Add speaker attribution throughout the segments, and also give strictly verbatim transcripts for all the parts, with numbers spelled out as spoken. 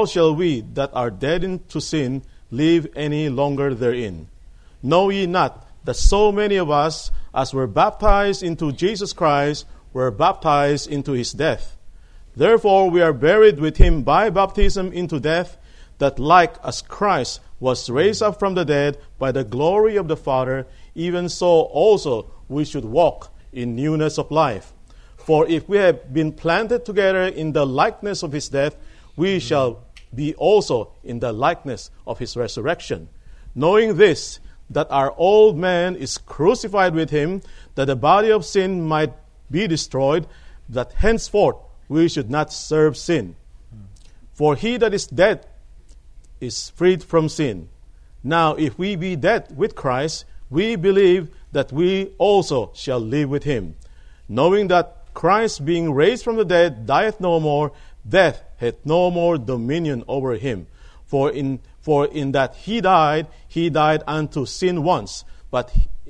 Speaker 1: how shall we that are dead into sin live any longer therein? Know ye not that so many of us, as were baptized into Jesus Christ, were baptized into his death? Therefore we are buried with him by baptism into death, that like as Christ was raised up from the dead by the glory of the Father, even so also we should walk in newness of life. For if we have been planted together in the likeness of his death, we shall be also in the likeness of his resurrection. Knowing this, that our old man is crucified with him, that the body of sin might be destroyed, that henceforth we should not serve sin. For he that is dead is freed from sin. Now if we be dead with Christ, we believe that we also shall live with him, knowing that Christ, being raised from the dead, dieth no more, death hath no more dominion over him. For in for in that he died, he died unto sin once, but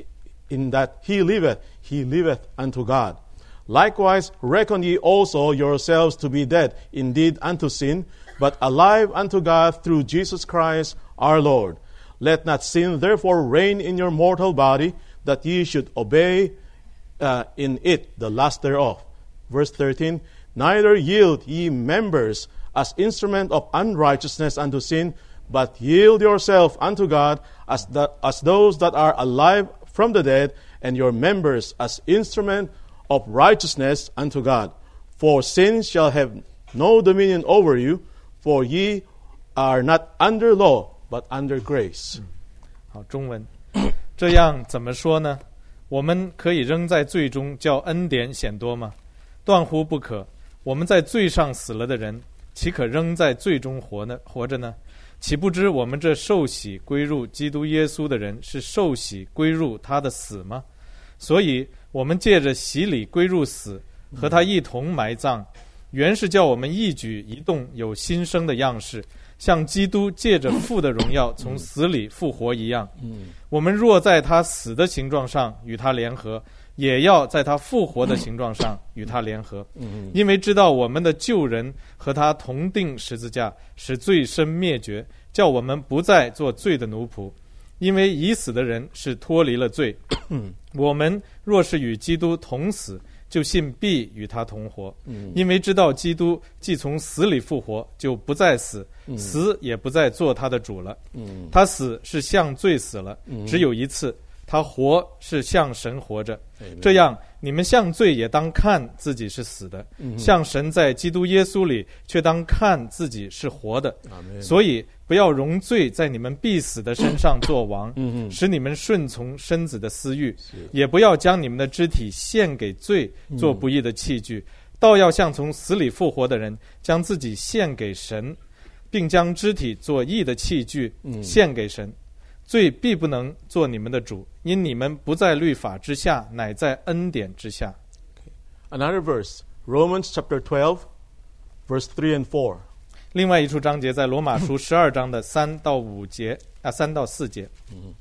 Speaker 1: in that he liveth, he liveth unto God. Likewise reckon ye also yourselves to be dead indeed unto sin, but alive unto God through Jesus Christ our Lord. Let not sin therefore reign in your mortal body, that ye should obey uh, in it the lust thereof. Verse thirteen, neither yield ye members as instrument of unrighteousness unto sin, but yield yourself unto God as, the, as those that are alive from the dead, and your members as instrument of righteousness unto God. For sin shall have no dominion over you, for ye are not under law, but under grace.
Speaker 2: 好，中文这样怎么说呢？我们可以仍在罪中，叫恩典显多吗？断乎不可。我们在罪上死了的人，岂可仍在罪中活呢？活着呢？岂不知我们这受洗归入基督耶稣的人，是受洗归入他的死吗？所以我们借着洗礼归入死，和他一同埋葬，原是叫我们一举一动有新生的样式，像基督借着父的荣耀从死里复活一样。我们若在他死的形状上与他联合，也要在他复活的形状上与他联合，因为知道我们的旧人和他同定十字架，使罪身灭绝，叫我们不再做罪的奴仆。因为已死的人是脱离了罪，我们若是与基督同死，就信必与他同活。因为知道基督既从死里复活，就不再死，死也不再做他的主了。他死是向罪死了，只有一次；他活是向神活着。这样你们向罪也当看自己是死的，向神在基督耶稣里却当看自己是活的。所以不要容罪在你们必死的身上作王，使你们顺从身子的私欲，也不要将你们的肢体献给罪做不义的器具，倒要像从死里复活的人，将自己献给神，并将肢体做义的器具献给神。罪必不能做你们的主，因你们不在律法之下，乃在恩典之下。
Speaker 1: Another verse, Romans chapter twelve, verse three and four.
Speaker 2: 另外一处章节在罗马书十二章的三到五节啊，三到四节。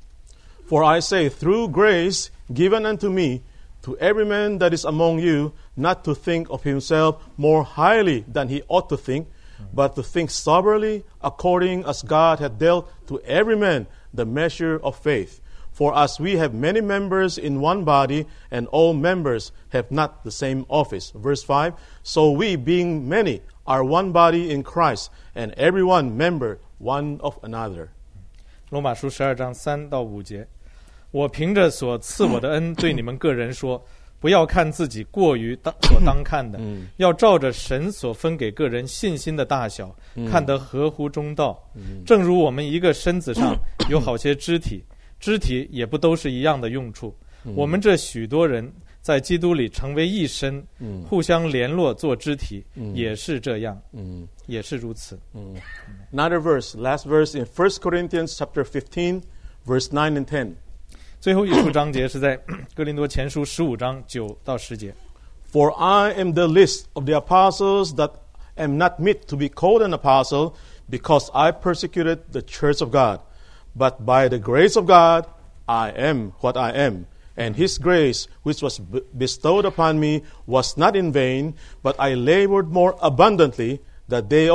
Speaker 1: For I say, through grace given unto me, to every man that is among you, not to think of himself more highly than he ought to think, but to think soberly, according as God hath dealt to every man the measure of faith. For as we have many members in one body, and all members have not the same office. Verse five, so we, being many, are one body in Christ, and every one member one of another.
Speaker 2: 罗马书十二章三到五节，我凭着所赐我的恩，对你们个人说，不要看自己过于当所当看的，要照着神所分给个人信心的大小，看得合乎中道。正如我们一个身子上有好些肢体，肢体也不都是一样的用处。我们这许多人在基督里成为一身，互相联络做肢体，也是这样，也是如此。
Speaker 1: Another verse, last verse in First Corinthians chapter fifteen, verse nine and ten.
Speaker 2: 最后一处章节是在哥林多前书十五章九到十节。
Speaker 1: For I am the least of the apostles, that am not meet to be called an apostle, because I persecuted the church of God. But by the grace of God, I am what I am. And his grace, which was bestowed upon me, was not in vain, but I labored more abundantly than they all.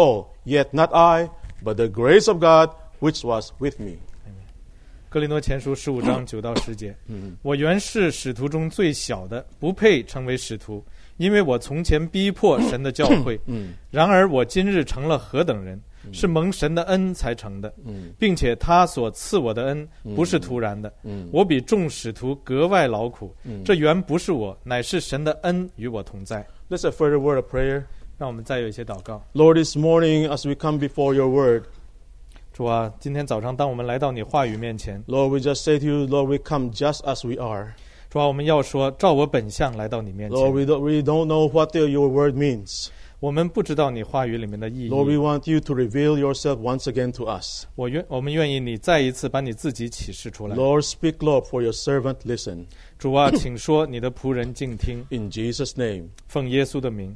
Speaker 1: Yet not I, but the grace of God which was with me.
Speaker 2: 哥林多前书十五章九到十节，我原是使徒中最小的，不配称为使徒，因为我从前逼迫神的教会。然而我今日成了何等人，是蒙神的恩才成的，并且他所赐我的恩不是突然的。我比众使徒格外劳苦，这原不是我，乃是神的恩与我同在。
Speaker 1: Let's a further word of prayer.
Speaker 2: 让我们再有一些祷告。
Speaker 1: Lord, this morning as we come before your word,
Speaker 2: 主啊，今天早上当我们来到你话语面前，
Speaker 1: Lord, we just say to you, Lord, we come just as we are.
Speaker 2: 主啊，我们要说照我本相来到你面
Speaker 1: Lord,
Speaker 2: 前。
Speaker 1: we don't, we don't know what the, your word means.
Speaker 2: 我们不知道你话语里面的意义。
Speaker 1: Lord, we want you to reveal yourself once again to us.
Speaker 2: 我愿我们愿意你再一次把你自己启示出来。
Speaker 1: Lord, speak, Lord, for your servant listen.
Speaker 2: 主啊，请说，你的仆人静听。
Speaker 1: In Jesus' name.
Speaker 2: 奉耶稣的名。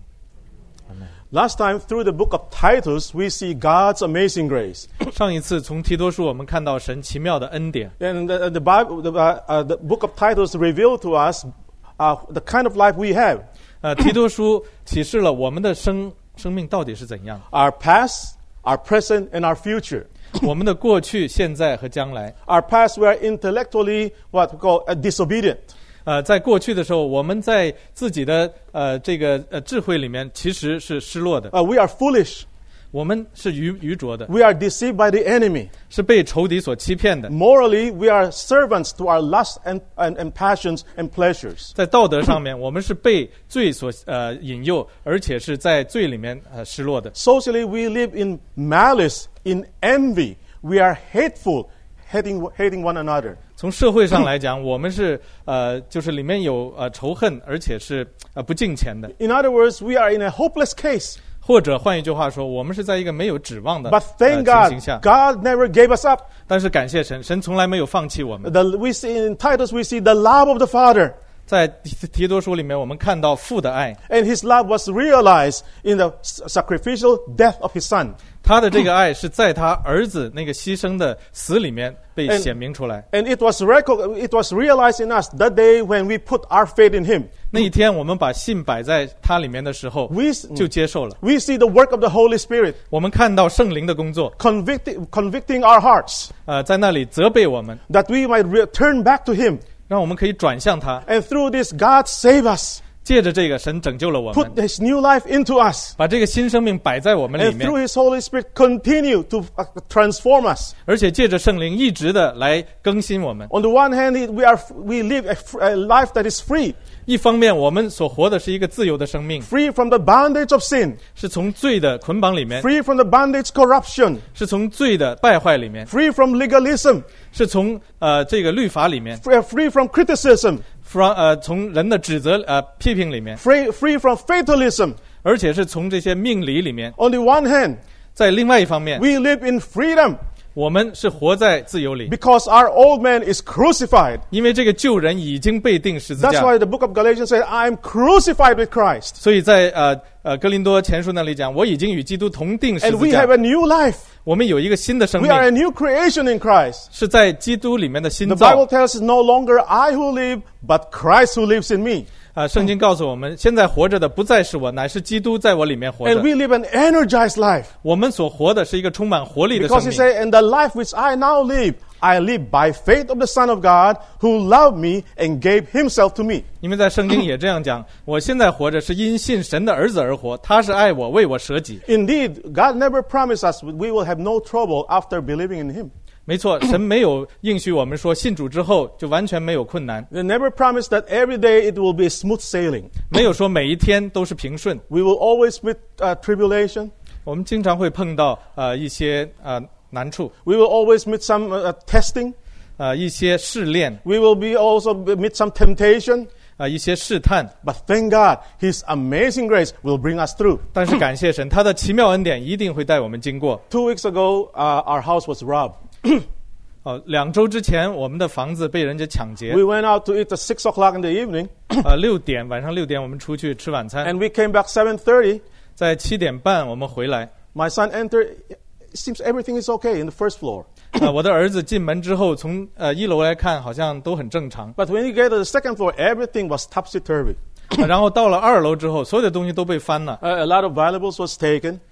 Speaker 1: Last time, through the book of Titus, we see God's amazing grace.
Speaker 2: 上一次从提多书我们看到神奇妙的恩典。
Speaker 1: And the, the, Bible, the, uh, the book of Titus revealed to us uh, the kind of life we have.
Speaker 2: 呃，提多书启示了我们的生生命到底是怎样，
Speaker 1: Our past, our present, and our future.
Speaker 2: 我们的过去、现在和将来。
Speaker 1: Our past, we are intellectually what we call uh, disobedient.
Speaker 2: 呃，在过去的时候，我们在自己的呃这个呃智慧里面其实是失落的，
Speaker 1: Uh, we are foolish.
Speaker 2: 我们是愚愚拙的，
Speaker 1: We are deceived by the enemy.
Speaker 2: 是被仇敌所欺骗的。
Speaker 1: Morally, we are servants to our lusts and, and, and passions and pleasures.
Speaker 2: 在道德上面，我们是被罪所呃引诱，而且是在罪里面呃失落的。
Speaker 1: Socially, we live in malice, in envy. We are hateful, hating, hating one another.
Speaker 2: 从社会上来讲，我们是呃就是里面有呃仇恨，而且是呃不敬虔的。
Speaker 1: In other words, we are in a hopeless case.
Speaker 2: 或者换一句话说，我们是在一个没有指望的
Speaker 1: But
Speaker 2: 呃
Speaker 1: thank
Speaker 2: 情
Speaker 1: God,
Speaker 2: 形下。
Speaker 1: God never gave us up.
Speaker 2: 但是感谢神，神从来没有放弃我们。
Speaker 1: The, we see in Titus, we see the love of the Father.
Speaker 2: 在提提多书里面，我们看到父的爱，
Speaker 1: And his love was realized in the sacrificial death of his son.
Speaker 2: 他的这个爱是在他儿子那个牺牲的死里面被
Speaker 1: And-
Speaker 2: 显明出来。
Speaker 1: And it was, reco- it was realized in us that day when we put our faith in him.
Speaker 2: 那一天，我们把信摆在他里面的时候，
Speaker 1: We,
Speaker 2: 就接受了。
Speaker 1: we see the work of the Holy Spirit
Speaker 2: 我们看到圣灵的工作，
Speaker 1: convicting, convicting our hearts
Speaker 2: 呃，在那里责备我们，
Speaker 1: that we might return back to him.
Speaker 2: 让我们可以转向他。
Speaker 1: And through this, God save us,
Speaker 2: 借着这个，神拯救了我
Speaker 1: put
Speaker 2: 们，
Speaker 1: his new life into us.
Speaker 2: 把这个新生命摆在我们里
Speaker 1: And
Speaker 2: 面，
Speaker 1: through his Holy Spirit, continue to uh, transform us.
Speaker 2: 而且借着圣灵一直的来更新我们。
Speaker 1: On the one hand, it- we are we live a, f- a life that is free,
Speaker 2: 一方面，我们所活的是一个自由的生命，
Speaker 1: free from the bondage of sin,
Speaker 2: 是从罪的捆绑里面，
Speaker 1: free from the bondage corruption,
Speaker 2: 是从罪的败坏里面，
Speaker 1: free from legalism,
Speaker 2: 是从呃这个律法里面，
Speaker 1: free, free from criticism,
Speaker 2: from 呃从人的指责呃批评里面，
Speaker 1: free, free from fatalism.
Speaker 2: 而且是从这些命理里面。
Speaker 1: On the one hand,
Speaker 2: 在另外一方面，
Speaker 1: we live in freedom
Speaker 2: 我们是活在自由里，
Speaker 1: because our old man is crucified.
Speaker 2: 因为这个旧人已经被钉十字
Speaker 1: That's
Speaker 2: 架。
Speaker 1: why the book of Galatians says, I am crucified with Christ.
Speaker 2: 所以在呃呃哥林多前书那里讲，我已经与基督同钉十
Speaker 1: And
Speaker 2: 字
Speaker 1: we
Speaker 2: 架
Speaker 1: have。a new life.
Speaker 2: 我们有一个新的生
Speaker 1: We
Speaker 2: 命，
Speaker 1: are a new creation in Christ.
Speaker 2: 是在基督里面的新
Speaker 1: The
Speaker 2: 造
Speaker 1: Bible。tells us no longer I who live, but Christ who lives in me.
Speaker 2: 啊，圣经告诉我们，现在活着的不再是我，乃是基督在我里面活
Speaker 1: And
Speaker 2: 着。
Speaker 1: we live an energized life.
Speaker 2: 我们所活的是一个充满活力的
Speaker 1: Because
Speaker 2: 生
Speaker 1: he
Speaker 2: 命。
Speaker 1: said, and the life which I now live, I live by faith of the Son of God who loved me and gave himself to me.
Speaker 2: 因为在圣经也这样讲，我现在活着是因信神的儿子而活，他是爱我，为我舍己。
Speaker 1: Indeed, God never promised us we will have no trouble after believing in him.
Speaker 2: 没错，神没有应许我们说信主之后就完全没有困难，
Speaker 1: They never promised that every day it will be smooth sailing.
Speaker 2: 没有说每一天都是平顺。
Speaker 1: We will always meet uh, tribulation.
Speaker 2: 我们经常会碰到呃一些呃难处，
Speaker 1: We will always meet some uh, testing.
Speaker 2: 呃一些试炼，
Speaker 1: We will be also meet some temptation.
Speaker 2: 呃一些试探。
Speaker 1: But thank God, his amazing grace will bring us through.
Speaker 2: 但是感谢神，他的奇妙恩典一定会带我们经过。
Speaker 1: Two weeks ago, uh, our house was robbed.
Speaker 2: 哦，两周之前，我们的房子被人家抢劫
Speaker 1: We。went out to eat at six o'clock in the evening,
Speaker 2: 呃，六点晚上六点，我们出去吃晚餐，
Speaker 1: and we came back seven thirty.
Speaker 2: 在七点半我们回来。
Speaker 1: My son entered. It seems everything is okay in the first floor.
Speaker 2: 呃，我的儿子进门之后，从呃一楼来看，好像都很正常。
Speaker 1: But when you get to the second floor, everything was topsy-turvy.
Speaker 2: 呃然后到了二楼之后，所有的东西都被翻了，
Speaker 1: Uh, a lot of valuables was taken.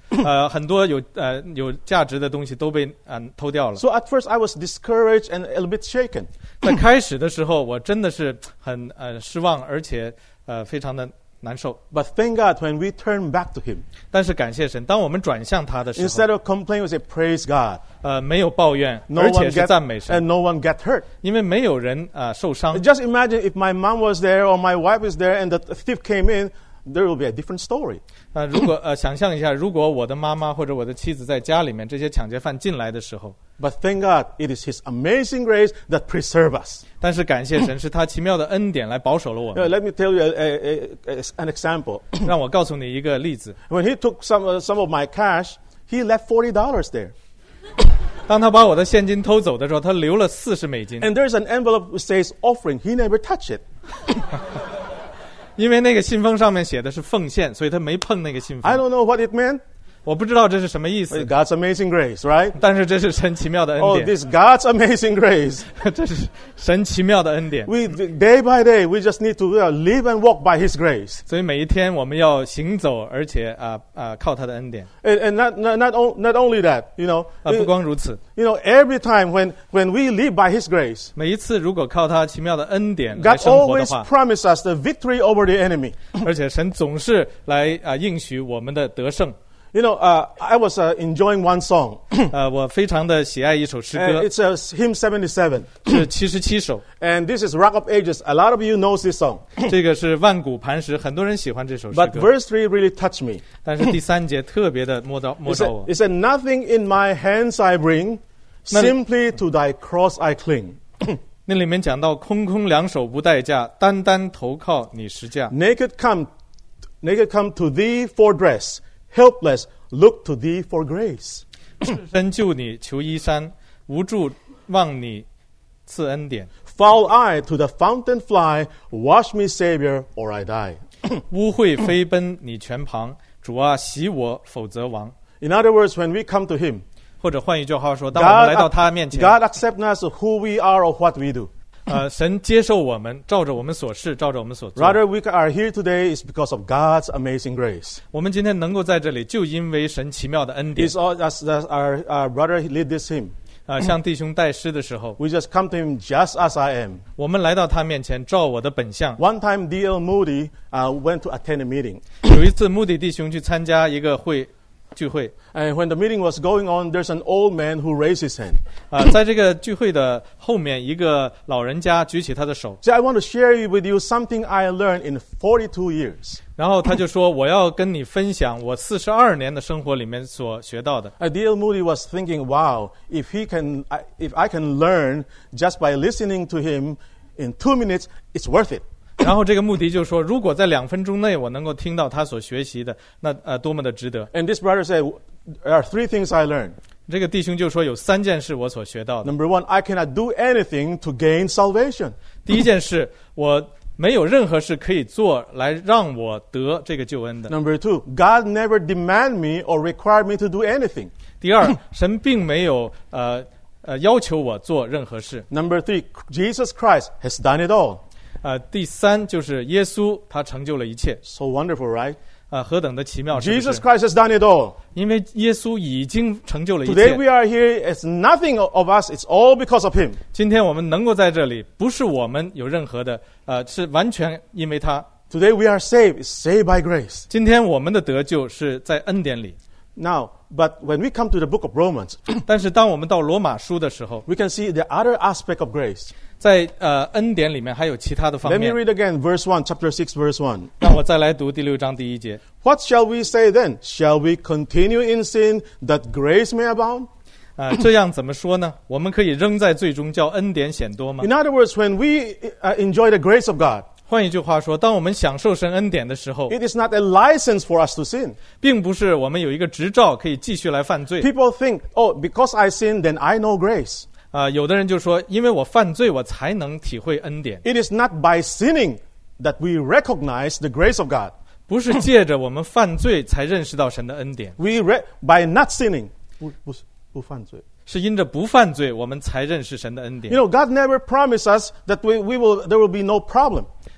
Speaker 2: 呃，很多有呃有价值的东西都被啊、呃、偷掉了。
Speaker 1: So at first I was discouraged and a little bit shaken.
Speaker 2: 在开始的时候，我真的是很呃失望，而且呃非常的难受。
Speaker 1: But thank God when we turn back to Him.
Speaker 2: 但是感谢神，当我们转向他的时候，
Speaker 1: Instead of complaining, we say praise God.
Speaker 2: 呃没有抱怨，
Speaker 1: No
Speaker 2: 而且
Speaker 1: one
Speaker 2: 是
Speaker 1: get
Speaker 2: 赞美神，
Speaker 1: and no one get hurt.
Speaker 2: 因为没有人啊、呃受伤。
Speaker 1: Just imagine if my mom was there or my wife is there and the thief came in, there will be a different story.
Speaker 2: 呃，如果呃想象一下，如果我的妈妈或者我的妻子在家里面，这些抢劫犯进来的时候，
Speaker 1: But thank God, it is His amazing grace that preserve us.
Speaker 2: 但是感谢神，是他奇妙的恩典来保守了我
Speaker 1: Uh,
Speaker 2: 们。
Speaker 1: let me tell you a, a, a, an example.
Speaker 2: 让我告诉你一个例子，
Speaker 1: When he took some, uh, some of my cash, he left forty dollars there.
Speaker 2: 当他把我的现金偷走的时候，他留了四十美金，
Speaker 1: And there's an envelope that says offering. He never touched it.
Speaker 2: 因为那个信封上面写的是奉献，所以他没碰那个信
Speaker 1: I
Speaker 2: 封。
Speaker 1: don't know what it meant.
Speaker 2: 我不知道这是什么意
Speaker 1: But
Speaker 2: 思，
Speaker 1: God's amazing grace, right?
Speaker 2: 但是这是神奇妙的恩
Speaker 1: Oh,
Speaker 2: 典，
Speaker 1: this God's amazing grace.
Speaker 2: 这是神奇妙的恩典。
Speaker 1: We day by day, we just need to uh, live and walk by His grace.
Speaker 2: 所以每一天我们要行走，而且啊啊、呃、靠他的恩典。
Speaker 1: And, and not, not, not, o- not only that, you know,
Speaker 2: 啊，不光如此，
Speaker 1: you know, every time when, when we live by His grace,
Speaker 2: 每一次如果靠他奇妙的恩典来
Speaker 1: God
Speaker 2: 生活的
Speaker 1: always
Speaker 2: 话，
Speaker 1: promises us the victory over the enemy.
Speaker 2: 而且神总是来啊、呃应许我们的得胜。
Speaker 1: You know, uh, I was uh, enjoying one song.
Speaker 2: 呃，我非常的喜爱一首诗
Speaker 1: Uh,
Speaker 2: 歌，
Speaker 1: it's uh, hymn seventy-seven.
Speaker 2: 是七十七首，
Speaker 1: And this is Rock of Ages. A lot of you knows this song.
Speaker 2: 这个是万古磐石，很多人喜欢这首诗
Speaker 1: But
Speaker 2: 歌。
Speaker 1: verse three really touched me.
Speaker 2: 但是第三节特别的摸到摸
Speaker 1: It
Speaker 2: 到
Speaker 1: said,
Speaker 2: 我
Speaker 1: it，said, nothing in my hands I bring,
Speaker 2: No.
Speaker 1: simply to thy cross I cling.
Speaker 2: 那里面讲到空空两手不带架，单单投靠你十架。
Speaker 1: Naked come, naked come to thee for dress, helpless look to thee for grace.
Speaker 2: 赤身救你求衣衫，无助望你赐恩典。
Speaker 1: Foul I to the fountain fly, wash me, Savior, or I die.
Speaker 2: 污秽飞奔你拳旁，主啊洗我，否则亡。
Speaker 1: In other words, when we come to Him,
Speaker 2: 或者换一句话说，当我们来到
Speaker 1: God,
Speaker 2: 他面前，
Speaker 1: God accepts us who we are or what we do.
Speaker 2: 呃，神接受我们，照着我们所示，照着我们所做。
Speaker 1: Rather, we are here today is because of God's amazing grace.
Speaker 2: 我们今天能够在这里，就因为神奇妙的恩典。
Speaker 1: It's all, as, as our, our brother lead this hymn.
Speaker 2: 啊、向弟兄带诗的时候，
Speaker 1: We just come to Him just as I am.
Speaker 2: 我们来到他面前，照我的本相。
Speaker 1: One time, D L Moody uh, went to attend a meeting.
Speaker 2: 有一次，穆迪弟兄去参加一个会聚会，
Speaker 1: And when the meeting was going on, there's an old man who raised his hand.
Speaker 2: 啊、在这个聚会的后面，一个老人家举起他的手，
Speaker 1: So I want to share with you something I learned in forty-two years.
Speaker 2: 然后他就说：“我要跟你分享我四十二年的生活里面所学到的。”
Speaker 1: Uh, D L Moody was thinking, wow, if he can, I, if I can learn just by listening to him in two minutes, it's worth it.
Speaker 2: 然后这个穆迪就说：“如果在两分钟内我能够听到他所学习的，那呃多么的值得。”
Speaker 1: And this brother said, there are three things I learned.
Speaker 2: 这个弟兄就说有三件事我所学到的。
Speaker 1: Number one, I cannot do anything to gain salvation.
Speaker 2: 第一件事，我没有任何事可以做来让我得这个救恩的。
Speaker 1: Number two, God never demand me or require me to do anything.
Speaker 2: 第二，神并没有呃呃要求我做任何事。
Speaker 1: Number three, Jesus Christ has done it all.
Speaker 2: 呃，第三就是耶稣他成就了一切，
Speaker 1: So wonderful, right?
Speaker 2: 啊、何等的奇妙！是不
Speaker 1: Jesus
Speaker 2: 是？
Speaker 1: Christ has done it all.
Speaker 2: 因为耶稣已经成就了一
Speaker 1: Today we
Speaker 2: 切。
Speaker 1: are here. It's nothing of us. It's all because of Him.
Speaker 2: 今天我们能够在这里，不是我们有任何的，呃，是完全因为他。
Speaker 1: Today we are saved. It's saved by grace.
Speaker 2: 今天我们的得救是在恩典里。
Speaker 1: Now, but when we come to the book of Romans,
Speaker 2: 但是当我们到罗马书的时候，
Speaker 1: we can see the other aspect of grace.
Speaker 2: 在呃恩典里面还有其他的方
Speaker 1: Let me
Speaker 2: 面。
Speaker 1: read again verse one, chapter six, verse one.
Speaker 2: 让我再来读第六章第一节。
Speaker 1: What shall we say then? Shall we continue in sin that grace may abound?
Speaker 2: 啊、这样怎么说呢？我们可以扔在罪中，叫恩典显多吗
Speaker 1: In？other words, when we uh, enjoy the grace of God,
Speaker 2: 换一句话说，当我们享受神恩典的时候，
Speaker 1: it is not a license for us to sin.
Speaker 2: 并不是我们有一个执照可以继续来犯罪。
Speaker 1: People think, oh, because I sin, then I know grace.
Speaker 2: 啊、有的人就说，因为我犯罪，我才能体会恩典。
Speaker 1: It is not by sinning that we recognize the grace of God.
Speaker 2: 不是借着我们犯罪才认识到神的恩典，
Speaker 1: We re- by not sinning. 不-不是-不犯罪。
Speaker 2: 是因着不犯罪，我们才认识神的恩典
Speaker 1: You。know, God never promised us that we, we will, there will be no problem.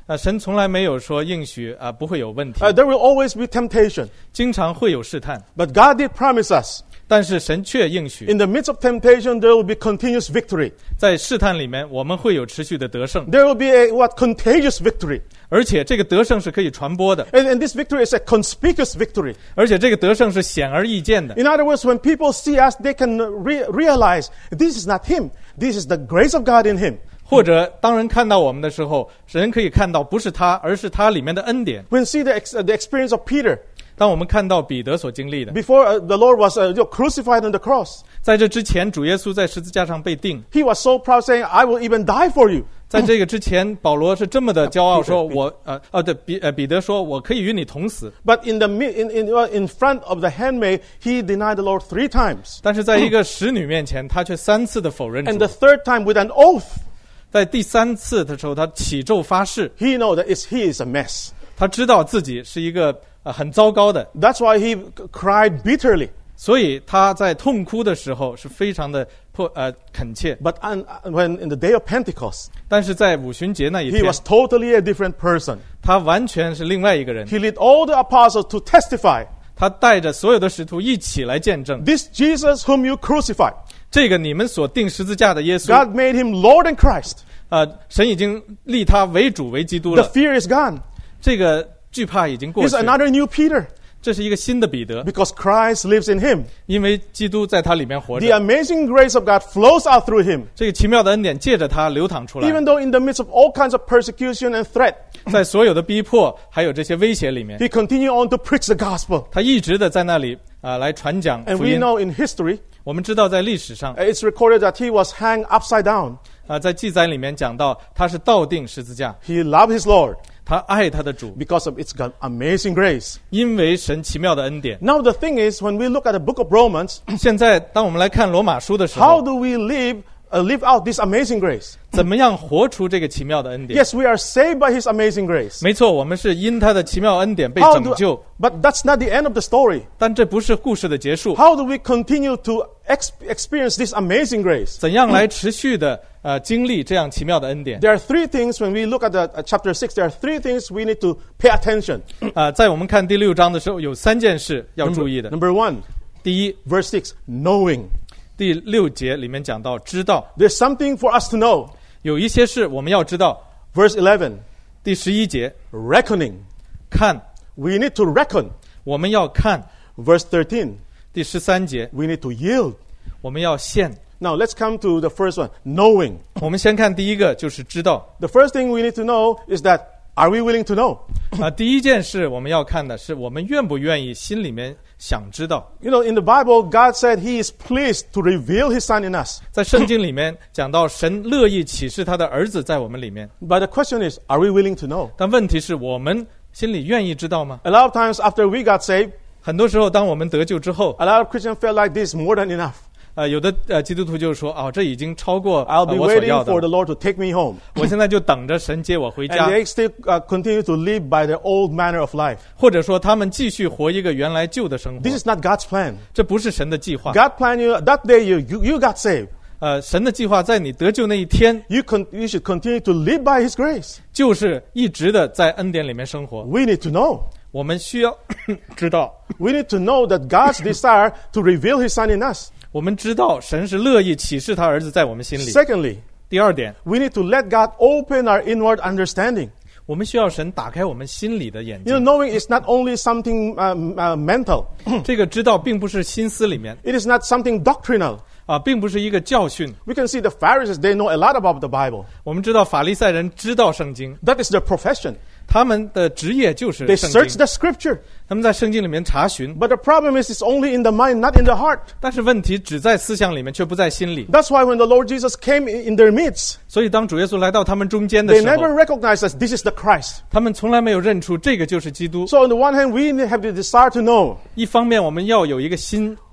Speaker 2: 啊，神从来没有说应许啊不会有问题，
Speaker 1: Uh, there will always be temptation.
Speaker 2: 经常会有试探，
Speaker 1: But God did promise us,
Speaker 2: 但是神却应许，
Speaker 1: in the midst of temptation, there will be continuous victory.
Speaker 2: 在试探里面我们会有持续的得胜，
Speaker 1: There will be a what contagious victory.
Speaker 2: 而且这个得胜是可以传播的，
Speaker 1: And, and this victory is a conspicuous victory.
Speaker 2: 而且这个得胜是显而易见的。
Speaker 1: In other words, when people see us, they can re- realize this is not him. This is the grace of God in him.
Speaker 2: 或者当人看到我们的时候，人可以看到不是他，而是他里面的恩典。
Speaker 1: When see the, ex- uh, the experience of Peter,
Speaker 2: 当我们看到彼得所经历的，
Speaker 1: before uh, the Lord was uh, you know, crucified on the cross,
Speaker 2: 在这之前，主耶稣在十字架上被钉。
Speaker 1: he was so proud, saying, I will even die for you.
Speaker 2: 在这个之前，保罗是这么的骄傲，说我呃哦对彼呃彼得说我可以与你同死。
Speaker 1: But in the mi- in, in, uh, in front of the handmaid, he denied the Lord three times.
Speaker 2: 但是在一个使女面前，他却三次的否认
Speaker 1: And
Speaker 2: 主
Speaker 1: the。third time with an oath,
Speaker 2: 在第三次的时候，他起咒发誓，
Speaker 1: he know that it's, he is a mess.
Speaker 2: 他知道自己是一个呃很糟糕的，
Speaker 1: That's why he c- cried bitterly.
Speaker 2: 所以他在痛哭的时候是非常的迫呃恳切。
Speaker 1: But on, when in the day of Pentecost,
Speaker 2: 但是在五旬节那一
Speaker 1: he
Speaker 2: 天，
Speaker 1: was totally a different person.
Speaker 2: 他完全是另外一个人。
Speaker 1: He led all the apostles to testify,
Speaker 2: 他带着所有的使徒一起来见证，
Speaker 1: this Jesus whom you crucified,
Speaker 2: 这个你们所定十字架的耶稣，
Speaker 1: God made him Lord and Christ.
Speaker 2: 呃，神已经立他为主为基督
Speaker 1: The
Speaker 2: 了，
Speaker 1: fear is gone.
Speaker 2: 这个惧怕已经过
Speaker 1: He's
Speaker 2: 去，
Speaker 1: another new Peter
Speaker 2: 这是一个新的彼得，
Speaker 1: because Christ lives in him.
Speaker 2: 因为基督在他里面活
Speaker 1: The
Speaker 2: 着，
Speaker 1: amazing grace of God flows out through him.
Speaker 2: 这个奇妙的恩典借着他流淌出来，
Speaker 1: Even though in the midst of all kinds of persecution and threat,
Speaker 2: 在所有的逼迫还有这些威胁里面，
Speaker 1: he continued on to preach the gospel.
Speaker 2: 他一直的在那里啊、呃来传讲
Speaker 1: And
Speaker 2: 福
Speaker 1: we
Speaker 2: 音。
Speaker 1: know in history,
Speaker 2: 我们知道在历史上
Speaker 1: uh, it's recorded that he was hanged upside down.
Speaker 2: 啊、在记载里面讲到他是倒钉十字架，
Speaker 1: He loved his Lord
Speaker 2: 他爱他的主，
Speaker 1: because of its God- amazing grace.
Speaker 2: 因为神奇妙的恩典。
Speaker 1: Now the thing is, when we look at the book of Romans,
Speaker 2: 现在当我们来看罗马书的时
Speaker 1: how
Speaker 2: 候，
Speaker 1: do we live, uh, live out this amazing grace?
Speaker 2: 怎么样活出这个奇妙的恩典？
Speaker 1: Yes, we are saved by his amazing grace.
Speaker 2: 没错，我们是因他的奇妙恩典被
Speaker 1: How
Speaker 2: 拯
Speaker 1: do,
Speaker 2: 救，
Speaker 1: but that's not the end of the story.
Speaker 2: 但这不是故事的结束。
Speaker 1: How do we continue to ex- experience this amazing grace?
Speaker 2: 怎样来持续的呃经历这样奇妙的恩典？
Speaker 1: There are three things when we look at the, uh, chapter six. There are three things we need to pay attention.
Speaker 2: 啊、在我们看第六章的时候，有三件事要注意的。
Speaker 1: Number one,
Speaker 2: 第一，
Speaker 1: verse six, knowing.
Speaker 2: 第六节里面讲到知道，
Speaker 1: There's something for us to know.
Speaker 2: 有一些事我们要知道。
Speaker 1: Verse eleven,
Speaker 2: 第十一节，
Speaker 1: reckoning.
Speaker 2: 看，
Speaker 1: We need to reckon.
Speaker 2: 我们要看。
Speaker 1: Verse thirteen,
Speaker 2: 第十三节，
Speaker 1: we need to yield.
Speaker 2: 我们要献。
Speaker 1: Now let's come to the first one, knowing.
Speaker 2: 我们先看第一个，就是知道。
Speaker 1: The first thing we need to know is that, are we willing to know?
Speaker 2: 啊、第一件事我们要看的是，我们愿不愿意心里面想知道。
Speaker 1: You know, in the Bible, God said He is pleased to reveal His Son in us.
Speaker 2: 在圣经里面讲到，神乐意启示他的儿子在我们里面，
Speaker 1: But the question is, are we willing to know?
Speaker 2: 但问题是我们心里愿意知道吗？
Speaker 1: A lot of times after we got saved,
Speaker 2: 很多时候，当我们得救之后，
Speaker 1: a lot of Christians felt like this is more than enough.
Speaker 2: 呃，有的呃基督徒就说，哦，这已经超过、
Speaker 1: I'll
Speaker 2: 呃
Speaker 1: be
Speaker 2: 我所
Speaker 1: waiting
Speaker 2: 要的
Speaker 1: for the
Speaker 2: 了，
Speaker 1: Lord to take me home.
Speaker 2: 我现在就等着神接我回
Speaker 1: And
Speaker 2: 家，
Speaker 1: they still uh, continue to live by their old manner of life.
Speaker 2: 或者说他们继续活一个原来旧的生活
Speaker 1: This，is not God's plan.
Speaker 2: 这不是神的计划。
Speaker 1: God planned you, that day you, you, you got saved.
Speaker 2: 呃，神的计划在你得救那一天，
Speaker 1: You, con- you should continue to live by His grace.
Speaker 2: 就是一直的在恩典里面生活。
Speaker 1: We need to know.
Speaker 2: 我们需要知道，
Speaker 1: We need to know that God's desire to reveal His Son in us.
Speaker 2: 我们知道神是乐意启示他儿子在我们心里。
Speaker 1: Secondly,
Speaker 2: 第二点，
Speaker 1: we need to let God open our inward understanding.
Speaker 2: 我们需要神打开我们心里的眼
Speaker 1: You know,
Speaker 2: 睛。
Speaker 1: knowing is not only something um, uh, mental.
Speaker 2: 这个知道并不是心思里面
Speaker 1: It is not something doctrinal.
Speaker 2: 啊，并不是一个教训。
Speaker 1: We can see the Pharisees, they know a lot about the Bible.
Speaker 2: 我们知道法利赛人知道圣经，
Speaker 1: That is their profession.
Speaker 2: 他们的职业就是
Speaker 1: They
Speaker 2: 圣
Speaker 1: search
Speaker 2: 经，
Speaker 1: the scripture.
Speaker 2: 他们在圣经里面查询。
Speaker 1: But the problem is it's only in the mind, not in the heart.
Speaker 2: 但是问题只在思想里面，却不在心里。
Speaker 1: That's why when the Lord Jesus came in in their midst,
Speaker 2: 所以当主耶稣来到他们中间的
Speaker 1: they
Speaker 2: 时
Speaker 1: never
Speaker 2: 候，
Speaker 1: recognized that this is the Christ.
Speaker 2: 他们从来没有认出这个就是基督。
Speaker 1: So on the one hand, we have the desire to know.
Speaker 2: 一方面，我们要有一个心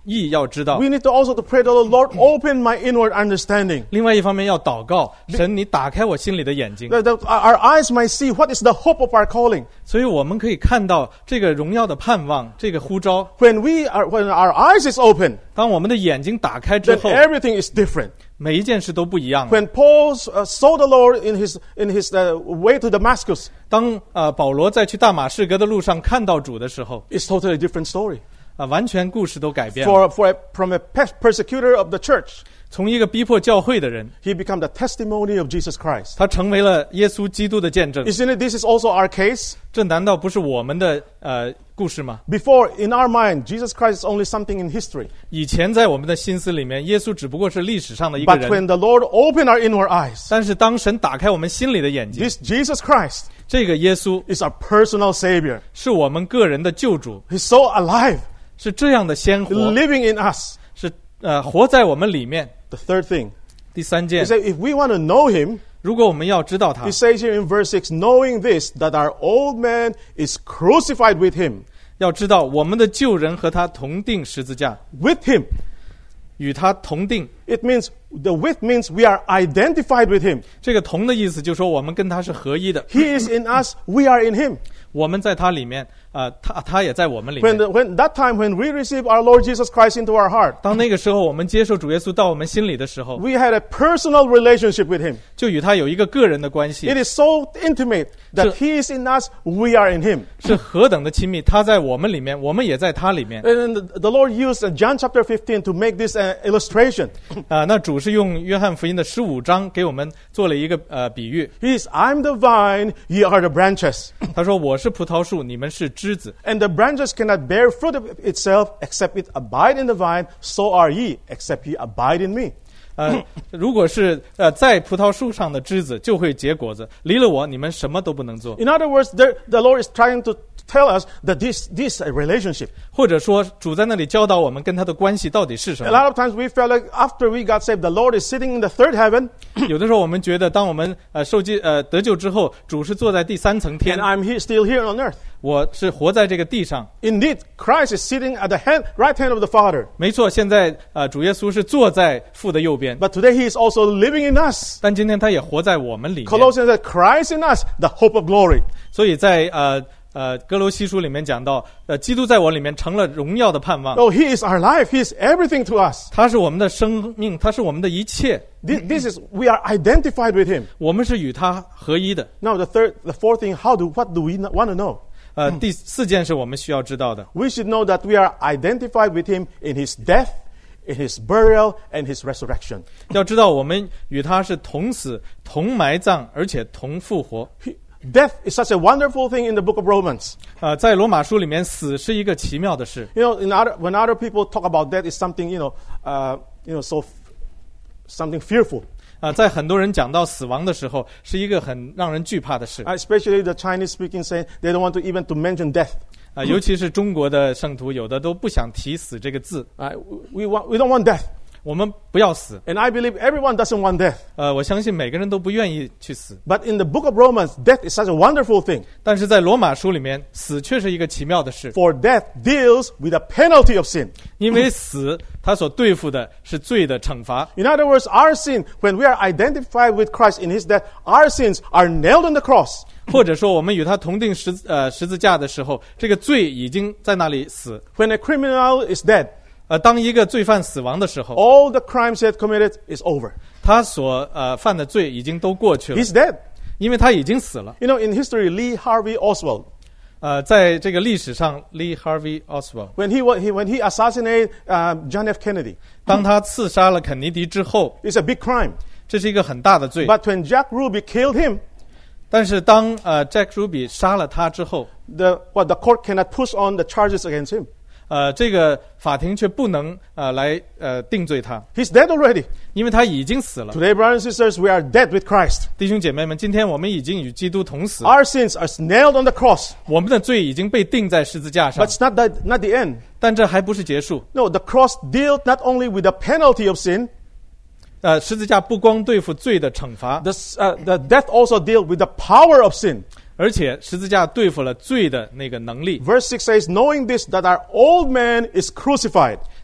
Speaker 2: 意要知道。
Speaker 1: We need to also to pray to the Lord, open my inward understanding.
Speaker 2: 另外一方面要祷告，神你打开我心里的眼睛，
Speaker 1: That, that our eyes might see what is the hope of our calling.
Speaker 2: 所以我们可以看到这个荣耀的盼望，这个呼召。
Speaker 1: When we are, when our eyes is open,
Speaker 2: 当我们的眼睛打开之
Speaker 1: then
Speaker 2: 后，
Speaker 1: everything is different.
Speaker 2: 每一件事都不一样了。
Speaker 1: When Paul uh, saw the Lord in his in his uh, way to Damascus,
Speaker 2: 当呃保罗在去大马士革的路上看到主的时候，
Speaker 1: it's totally different story.
Speaker 2: 啊、完全故事都改变了。
Speaker 1: For for a, from a pe- persecutor of the church,
Speaker 2: 从一个逼迫教会的人，
Speaker 1: he became the testimony of Jesus Christ.
Speaker 2: 他成为了耶稣基督的见证。
Speaker 1: Isn't it? This is also our case.
Speaker 2: 这难道不是我们的呃故事吗？
Speaker 1: Before, in our mind, Jesus Christ is only something in history.
Speaker 2: 以前在我们的心思里面，耶稣只不过是历史上的一个
Speaker 1: But
Speaker 2: 人。
Speaker 1: when the Lord opened our inward eyes,
Speaker 2: 但是当神打开我们心里的眼睛，
Speaker 1: this Jesus Christ
Speaker 2: 这个耶稣
Speaker 1: is our personal Savior.
Speaker 2: 是我们个人的救主，
Speaker 1: He's so alive,
Speaker 2: 是这样的鲜活，
Speaker 1: living in us.
Speaker 2: 是呃活在我们里面。
Speaker 1: The third thing
Speaker 2: 第三件
Speaker 1: is，that if we want to know Him,
Speaker 2: 如果我们要知道他
Speaker 1: He，says here in verse six, knowing this, that our old man is crucified with Him.
Speaker 2: 要知道我们的旧人和他同定十字架，
Speaker 1: With Him.
Speaker 2: 与他同定。
Speaker 1: It means, the with means we are identified with Him.
Speaker 2: 这个同的意思就是说我们跟他是合一的，
Speaker 1: He is in us, we are in Him.
Speaker 2: 我们在他里面，呃，他他也在我们里
Speaker 1: When,
Speaker 2: 面。
Speaker 1: the, when that time when we receive our Lord Jesus Christ into our heart,
Speaker 2: 当那个时候我们接受主耶稣到我们心里的时候，
Speaker 1: we had a personal relationship with Him.
Speaker 2: 就与他有一个个人的关系
Speaker 1: It，is so intimate that
Speaker 2: So-
Speaker 1: He is in us, we are in Him.
Speaker 2: 是何等的亲密。他在我们里面，我们也在他里面。
Speaker 1: And the, the Lord used uh, John chapter fifteen to make this uh, illustration.
Speaker 2: 啊、那主是用约翰福音的十五章给我们做了一个呃比喻。
Speaker 1: He is, I'm the vine, ye are the branches.
Speaker 2: 他说：“我是葡萄树，你们是枝子。
Speaker 1: And the branches cannot bear fruit of itself except it abide in the vine, so are ye, except ye abide in me.
Speaker 2: 呃，如果是呃在葡萄树上的枝子，就会结果子；离了我，你们什么都不能做。
Speaker 1: In other words, the, the Lord is trying to tell us that this, this uh, relationship.
Speaker 2: 或者说，主在那里教导我们跟他的关系到底是什
Speaker 1: A
Speaker 2: 么。
Speaker 1: lot of times we felt like after we got saved, the Lord is sitting in the third heaven,
Speaker 2: 有的时候我们觉得，当我们呃受救呃得救之后，主是坐在第三层天
Speaker 1: and，I'm here, still here on earth.
Speaker 2: 我是活在这个地上。
Speaker 1: Indeed, Christ is sitting at the hand, right hand of the Father.
Speaker 2: 没错，现在呃主耶稣是坐在父的右边，
Speaker 1: But today He is also living in us.
Speaker 2: 但今天他也活在我们里面。
Speaker 1: Colossians says, Christ in us, the hope of glory.
Speaker 2: 所以在呃呃哥罗西书里面讲到，呃基督在我里面成了荣耀的盼望。
Speaker 1: Oh, He is our life. He is everything to us.
Speaker 2: 他是我们的生命，他是我们的一切，
Speaker 1: This, this is, we are identified with Him.
Speaker 2: 我们是与他合一的。
Speaker 1: Now, the third, the fourth thing, how do, what do we n- want to know?
Speaker 2: 呃，第四件是我们需要知道的，
Speaker 1: We should know that we are identified with Him in His death, in His burial, and His resurrection.
Speaker 2: 要知道我们与他是同死、同埋葬，而且同复活。
Speaker 1: He- Death is such a wonderful thing in the book of Romans.
Speaker 2: 呃，在罗马书里面，死是一个奇妙的事。
Speaker 1: You know, in other, when other people talk about death, it's something, you know, uh, you know, so f- something fearful.
Speaker 2: 啊、在很多人讲到死亡的时候，是一个很让人惧怕的事。
Speaker 1: Uh, especially the Chinese speaking say they don't want to even to mention death.
Speaker 2: 啊、尤其是中国的圣徒，有的都不想提死这个字。
Speaker 1: Uh, we, want, we don't want death.
Speaker 2: 我们不要死。
Speaker 1: And I believe everyone doesn't want death.
Speaker 2: 呃，我相信每个人都不愿意去死，
Speaker 1: But in the book of Romans, death is such a wonderful thing.
Speaker 2: 但是在罗马书里面，死却是一个奇妙的事，
Speaker 1: For death deals with the penalty of sin.
Speaker 2: 因为死它所对付的是罪的惩罚。
Speaker 1: In other words, our sin, when we are identified with Christ in His death, our sins are nailed on the cross.
Speaker 2: 或者说，我们与他同定十字呃十字架的时候，这个罪已经在那里死。
Speaker 1: When a criminal is dead,
Speaker 2: 呃，当一个罪犯死亡的时候，
Speaker 1: all the crimes he had committed is over.
Speaker 2: 他所呃犯的罪已经都过去了，
Speaker 1: He's dead.
Speaker 2: 因为他已经死了。
Speaker 1: You know, in history, Lee Harvey Oswald,
Speaker 2: 呃，在这个历史上 ，Lee Harvey Oswald，
Speaker 1: when he, wa- he, when he assassinated uh, John F. Kennedy,
Speaker 2: 当他刺杀了肯尼迪之后，
Speaker 1: it's a big crime.
Speaker 2: 这是一个很大的罪。
Speaker 1: But when Jack Ruby killed him,
Speaker 2: 但是当呃 Jack Ruby 杀了他之后，
Speaker 1: the, what, the court cannot push on the charges against him.
Speaker 2: 呃，这个法庭却不能呃来呃定罪他，
Speaker 1: He's dead already.
Speaker 2: 因为他已经死了。
Speaker 1: Today, brothers and sisters, we are dead with Christ.
Speaker 2: 弟兄姐妹们，今天我们已经与基督同死，
Speaker 1: Our sins are nailed on the cross.
Speaker 2: 我们的罪已经被钉在十字架上
Speaker 1: But。it's not the, not the end.
Speaker 2: 但这还不是结束。
Speaker 1: No, the cross deals not only with the penalty of sin,
Speaker 2: 呃，十字架不光对付罪的惩罚，
Speaker 1: the, uh, the death also deals with the power of sin.
Speaker 2: 而且十字架对付了罪的那个能力。
Speaker 1: Verse six says, knowing this, that our old man is crucified.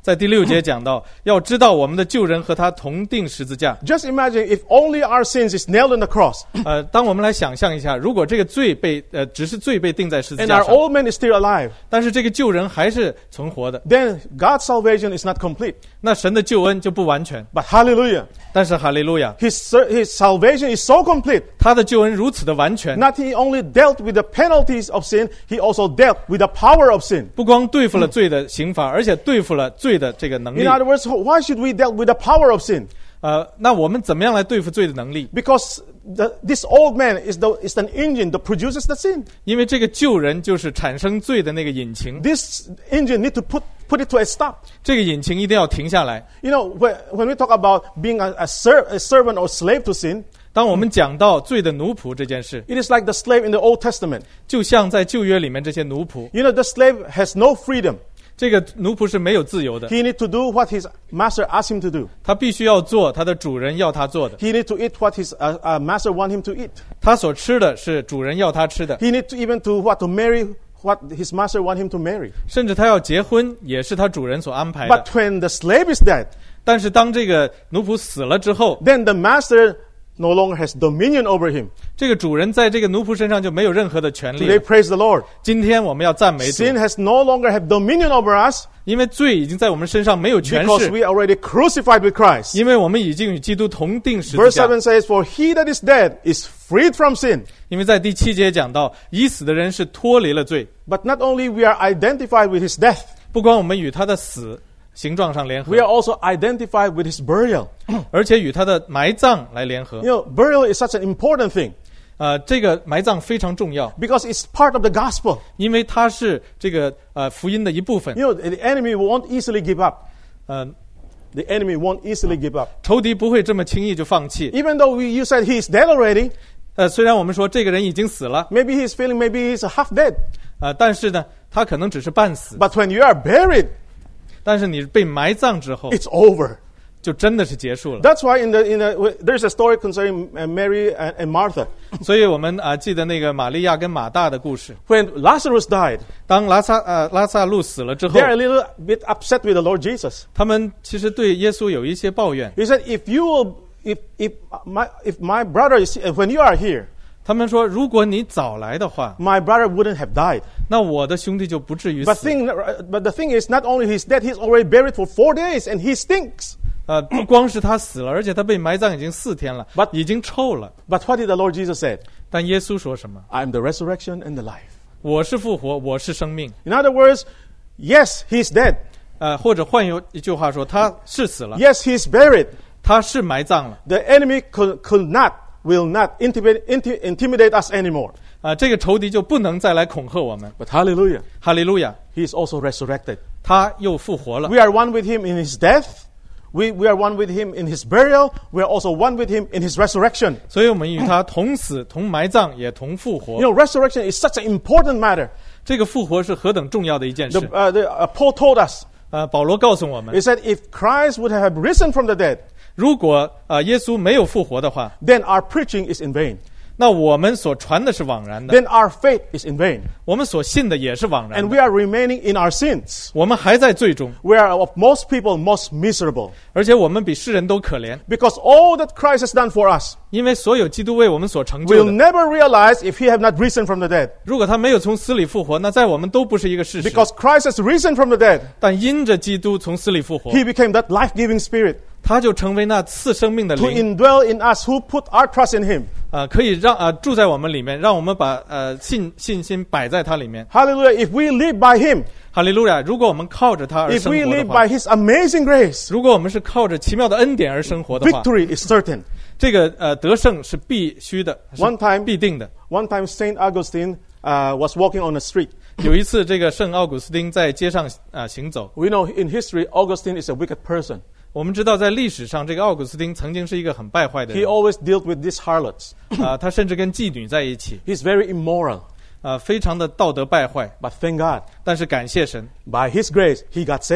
Speaker 2: 在第六节讲到，要知道我们的救人和他同定十字架。
Speaker 1: Just imagine if only our sins is nailed on the cross
Speaker 2: 呃，当我们来想象一下，如果这个罪被呃只是罪被定在十字
Speaker 1: and
Speaker 2: 架
Speaker 1: our
Speaker 2: 上，
Speaker 1: old man is still alive,
Speaker 2: 但是这个救人还是存活的，
Speaker 1: then God's salvation is not complete.
Speaker 2: 那神的救恩就不完全。
Speaker 1: But hallelujah,
Speaker 2: 但是哈利路亚，
Speaker 1: his, his salvation is so complete.
Speaker 2: 他的救恩如此的完全，
Speaker 1: Not he only dealt with the penalties of sin, he also dealt with the power of sin.
Speaker 2: 不光对付了罪的刑罚，而且对付了罪的这个能力
Speaker 1: In。other words, why should we deal with the power of sin?
Speaker 2: 呃，那我们怎么样来对付罪的能力？
Speaker 1: Because the, this old man is the is an engine that produces the sin.
Speaker 2: 因为这个救人就是产生罪的那个引擎，
Speaker 1: This engine need to put put it to a stop.
Speaker 2: 这个引擎一定要停下来。
Speaker 1: You know, when, when we talk about being a, a, ser, a servant or slave to sin,
Speaker 2: 当我们讲到罪的奴仆这件事，
Speaker 1: it is like the slave in the Old Testament.
Speaker 2: 就像在旧约里面这些奴仆，
Speaker 1: You know, the slave has no freedom.
Speaker 2: 这个奴仆是没有自由的，
Speaker 1: He need to do what his master asks him to do.
Speaker 2: 他必须要做他的主人要他做的，
Speaker 1: He need to eat what his uh, uh, master want him to eat.
Speaker 2: 他所吃的是主人要他吃的，
Speaker 1: He need to even to what to marry what his master want him to marry.
Speaker 2: 甚至他要结婚也是他主人所安排的。
Speaker 1: But when the slave is dead,
Speaker 2: 但是当这个奴仆死了之后，
Speaker 1: then the master no longer has dominion over him.
Speaker 2: 这个主人在这个奴仆身上就没有任何的权利
Speaker 1: Today,
Speaker 2: 了。
Speaker 1: praise the Lord.
Speaker 2: 今天我们要赞美主，
Speaker 1: Sin has no longer have dominion over us
Speaker 2: 因为罪已经在我们身上没有权
Speaker 1: because
Speaker 2: 势，
Speaker 1: we are already crucified with Christ.
Speaker 2: 因为我们已经与基督同定十字
Speaker 1: Verse
Speaker 2: 架。
Speaker 1: seven says, For he that is dead is freed from sin.
Speaker 2: 因为在第七节讲到，已死的人是脱离了罪，
Speaker 1: But not only we are identified with his death,
Speaker 2: 不光我们与他的死形状上联合
Speaker 1: we，are also identified with his burial.
Speaker 2: 而且与他的埋葬来联合
Speaker 1: You。know, burial is such an important thing
Speaker 2: 呃，这个埋葬非常重要，
Speaker 1: because it's part of the gospel.
Speaker 2: 因为它是这个呃福音的一部分。
Speaker 1: You know, the enemy won't easily give up.
Speaker 2: 呃，
Speaker 1: The enemy won't easily give up.
Speaker 2: 仇敌不会这么轻易就放弃。
Speaker 1: Even though we, you said he's dead already,
Speaker 2: 呃，虽然我们说这个人已经死了，
Speaker 1: maybe he's feeling maybe he's half dead.
Speaker 2: 呃，但是呢，他可能只是半死。
Speaker 1: But when you are buried,
Speaker 2: 但是你被埋葬之后，
Speaker 1: it's over.
Speaker 2: 就真的是结束了。
Speaker 1: That's why in the in the there's a story concerning uh, Mary and, and Martha.
Speaker 2: 所以我们啊、呃、记得那个玛利亚跟马大的故事。
Speaker 1: When Lazarus died,
Speaker 2: 当拉萨呃拉萨路死了之后
Speaker 1: they，are a little bit upset with the Lord Jesus.
Speaker 2: 他们其实对耶稣有一些抱怨。
Speaker 1: He said, "If you will, if if my if my brother is when you are here,
Speaker 2: 他们说，如果你早来的话，
Speaker 1: my brother wouldn't have died."
Speaker 2: 那我的兄弟就不至于
Speaker 1: But
Speaker 2: 死。
Speaker 1: thing, but the thing is, not only he's dead, he's already buried for four days, and he stinks.
Speaker 2: 呃，不光是他死了，而且他被埋葬已经四天了，
Speaker 1: But-
Speaker 2: 已经臭了。
Speaker 1: But what did the Lord Jesus say?
Speaker 2: 但耶稣说什么？
Speaker 1: I am the resurrection and the life.
Speaker 2: 我是复活，我是生命。
Speaker 1: In other words, yes, he's dead.
Speaker 2: 呃，或者换一句话说，他是死了，
Speaker 1: Yes, he's buried.
Speaker 2: 他是埋葬了。
Speaker 1: The enemy could, could not, will not intimidate, inti- intimidate us anymore.
Speaker 2: 啊、这个仇敌就不能再来恐吓我们。
Speaker 1: But hallelujah,
Speaker 2: 哈利路亚，
Speaker 1: he is also resurrected.
Speaker 2: 他又复活了。
Speaker 1: We are one with him in his death. We, we are one with him in his burial. We are also one with him in his resurrection.
Speaker 2: 所以我们与他同死、同埋葬，也同复活。
Speaker 1: You know, resurrection is such an important matter.
Speaker 2: 这个复活是何等重要的一件
Speaker 1: The,
Speaker 2: 事。
Speaker 1: uh, the, uh, Paul told us,
Speaker 2: 呃，保罗告诉我们
Speaker 1: he，said, if Christ would have risen from the dead,
Speaker 2: 如果呃耶稣没有复活的话，
Speaker 1: then our preaching is in vain.
Speaker 2: 那我们所传的是枉然的，
Speaker 1: Then our faith is in vain.
Speaker 2: 我们所信的也是枉然
Speaker 1: And
Speaker 2: 的。
Speaker 1: we are remaining in our sins.
Speaker 2: 我们还在罪中，
Speaker 1: We are of most people most miserable.
Speaker 2: 而且我们比世人都可怜，
Speaker 1: Because all that Christ has done for us,
Speaker 2: 因为所有基督为我们所成就
Speaker 1: we'll
Speaker 2: 的，
Speaker 1: never realize if he have not risen from the dead.
Speaker 2: 如果他没有从死里复活，那在我们都不是一个事实。
Speaker 1: Because Christ has risen from the dead,
Speaker 2: 但因着基督从死里复活，
Speaker 1: he became that life-giving spirit
Speaker 2: 他就成为那赐生命的
Speaker 1: to
Speaker 2: 灵，
Speaker 1: indwell in us who put our trust in him.
Speaker 2: 呃，可以让呃住在我们里面，让我们把呃信信心摆在他里面。
Speaker 1: Hallelujah. If we live by him,
Speaker 2: 哈利路亚！如果我们靠着他而
Speaker 1: if
Speaker 2: 生
Speaker 1: we
Speaker 2: 活的
Speaker 1: live
Speaker 2: 话，
Speaker 1: by his amazing grace,
Speaker 2: 如果我们是靠着奇妙的恩典而生活的话，
Speaker 1: victory is certain.
Speaker 2: 这个呃得胜是必须的，是
Speaker 1: One time-
Speaker 2: 必定的。
Speaker 1: One time, Saint Augustine uh, was walking on the street.
Speaker 2: 有一次，这个圣奥古斯丁在街上啊、呃行走。
Speaker 1: We know in history, Augustine is a wicked person.
Speaker 2: 我们知道，在历史上，这个奥古斯丁曾经是一个很败坏的
Speaker 1: He
Speaker 2: 人
Speaker 1: always dealt with these harlots.
Speaker 2: 啊、他甚至跟妓女在一起
Speaker 1: He's very immoral.
Speaker 2: 啊、非常的道德败坏。
Speaker 1: But thank God,
Speaker 2: 但是感谢神，
Speaker 1: by his grace, he got saved.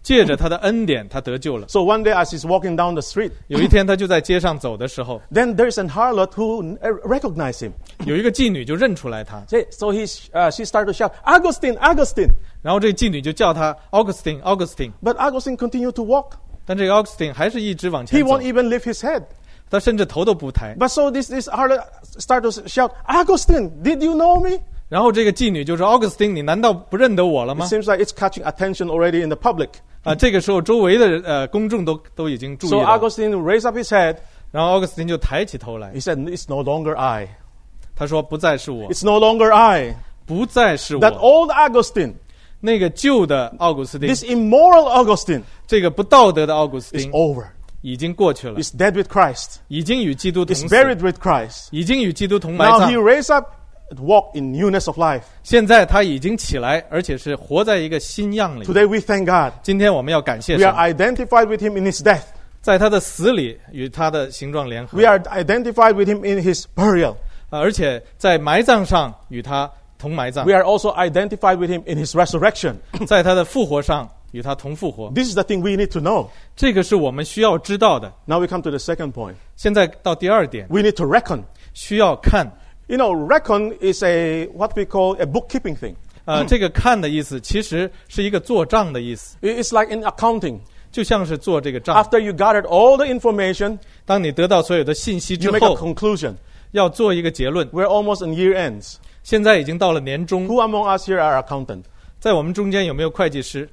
Speaker 2: 借着他的恩典，他得救了。
Speaker 1: So one day as he's walking down the street,
Speaker 2: 有一天，他就在街上走的时候，
Speaker 1: then there's an harlot who recognized him.
Speaker 2: 有一个妓女就认出来他，
Speaker 1: So he, uh, she started to shout, Augustine, Augustine.
Speaker 2: 然后这个妓女就叫他 Augustine Augustine，
Speaker 1: But Augustine continued to walk.
Speaker 2: 但这个 Augustine 还是一直往
Speaker 1: He
Speaker 2: 前走
Speaker 1: won't，even lift his head.
Speaker 2: 他甚至头都不抬。
Speaker 1: But so this, this harlot started to shout, Augustine, did you know me?
Speaker 2: 然后这个妓女就说 Augustine， 你难道不认得我了
Speaker 1: It
Speaker 2: 吗？
Speaker 1: seems like it's catching attention already in the public.
Speaker 2: 啊，这个时候周围的呃公众都都已经注意
Speaker 1: So
Speaker 2: 了，
Speaker 1: Augustine raised up his head.
Speaker 2: 然后 Augustine 就抬起头来，
Speaker 1: He said, it's no longer I.
Speaker 2: 他说不再是我，
Speaker 1: It's no longer I.
Speaker 2: 不再是
Speaker 1: That
Speaker 2: 我，
Speaker 1: old Augustine,
Speaker 2: 那个旧的奥古斯丁，
Speaker 1: this immoral Augustine,
Speaker 2: 这个不道德的奥古斯
Speaker 1: is
Speaker 2: 丁
Speaker 1: over.
Speaker 2: 已经过去了，
Speaker 1: He's dead with Christ.
Speaker 2: 已经与基督同
Speaker 1: He's
Speaker 2: 死，
Speaker 1: buried with Christ.
Speaker 2: 已经与基督同埋
Speaker 1: Now
Speaker 2: 葬
Speaker 1: he。raised up and walked in newness of life.
Speaker 2: 现在他已经起来，而且是活在一个新样里。
Speaker 1: Today we thank God.
Speaker 2: 今天我们要感谢
Speaker 1: We
Speaker 2: 神，
Speaker 1: are identified with him in his death.
Speaker 2: 在他的死里与他的形状联合，
Speaker 1: We are identified with him in his burial.
Speaker 2: 啊而且在埋葬上与他同埋葬
Speaker 1: We，are also identified with him in his resurrection.
Speaker 2: 在他的复活上与他同复活。
Speaker 1: This is the thing we need to know.
Speaker 2: 这个是我们需要知道的。
Speaker 1: Now we come to the second point.
Speaker 2: 现在到第二点，
Speaker 1: We need to reckon.
Speaker 2: 需要看。
Speaker 1: You know, reckon is a what we call a bookkeeping thing.
Speaker 2: 呃，这个看的意思其实是一个做账的意思，
Speaker 1: It's like in accounting.
Speaker 2: 就像是做这个账。
Speaker 1: After you gathered all the information,
Speaker 2: 当你得到所有的信息之
Speaker 1: you make a
Speaker 2: 后，
Speaker 1: conclusion.
Speaker 2: 要做一个结论。
Speaker 1: We're almost in year ends.
Speaker 2: 现在已经到了年终，
Speaker 1: Who among us here are accountant?
Speaker 2: 在我们中间有没有会计师？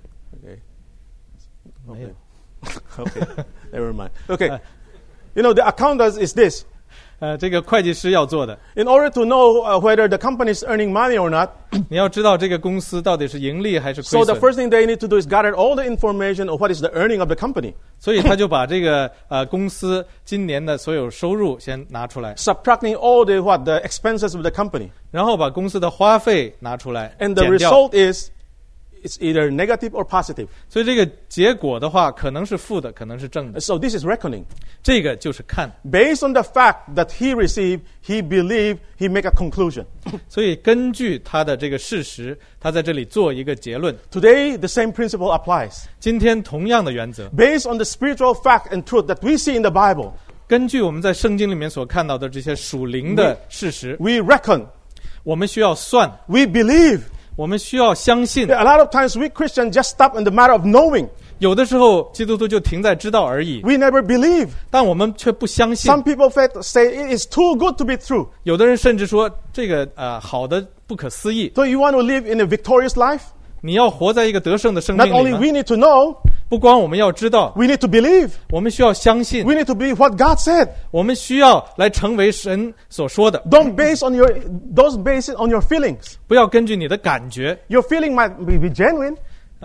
Speaker 1: Okay. Okay. Okay. Never mind. Okay. You know, the accountant is this.
Speaker 2: 呃，这个会计师要做的，
Speaker 1: In order to know uh, whether the company is earning money or not,
Speaker 2: 你要知道这个公司到底是盈利还是
Speaker 1: so
Speaker 2: 亏
Speaker 1: the
Speaker 2: 损，
Speaker 1: first thing they need to do is gather all the information of what is the earning of the company,
Speaker 2: 所以他就把这个呃公司今年的所有收入先拿出来，
Speaker 1: subtracting all the what the expenses of the company,
Speaker 2: 然后把公司的花费拿出来
Speaker 1: and the
Speaker 2: 减掉，
Speaker 1: result is it's either negative or positive.
Speaker 2: 所以这个结果的话可能是负的，可能是正的，
Speaker 1: So this is reckoning.
Speaker 2: 这个就是看。
Speaker 1: Based on the fact that he received, he believed, he make a conclusion.
Speaker 2: 所以根据他的这个事实，他在这里做一个结论。
Speaker 1: Today, the same principle applies.
Speaker 2: 今天同样的原则，
Speaker 1: Based on the spiritual fact and truth that we see in the Bible,
Speaker 2: 根据我们在圣经里面所看到的这些属灵的事实，
Speaker 1: we reckon,
Speaker 2: 我们需要算，
Speaker 1: we believe.
Speaker 2: 我们需要相信。
Speaker 1: A lot of times we Christians just stop in the matter of knowing.
Speaker 2: 有的时候基督徒就停在知道而已，
Speaker 1: We never believe.
Speaker 2: 但我们却不相信。
Speaker 1: Some people say it is too good to be true.
Speaker 2: 有的人甚至说这个呃好的不可思议。
Speaker 1: So you want to live in a victorious life?
Speaker 2: 你要活在一个得胜的生
Speaker 1: Not
Speaker 2: 命里
Speaker 1: only
Speaker 2: 吗？
Speaker 1: we need to know,
Speaker 2: 不光我们要知道，
Speaker 1: we need to believe.
Speaker 2: 我们需要相信，
Speaker 1: We need to believe what God said.
Speaker 2: 我们需要来成为神所说的，
Speaker 1: Don't base on your, don't base it on your feelings.
Speaker 2: 不要根据你的感觉。
Speaker 1: Your feeling might be, be genuine.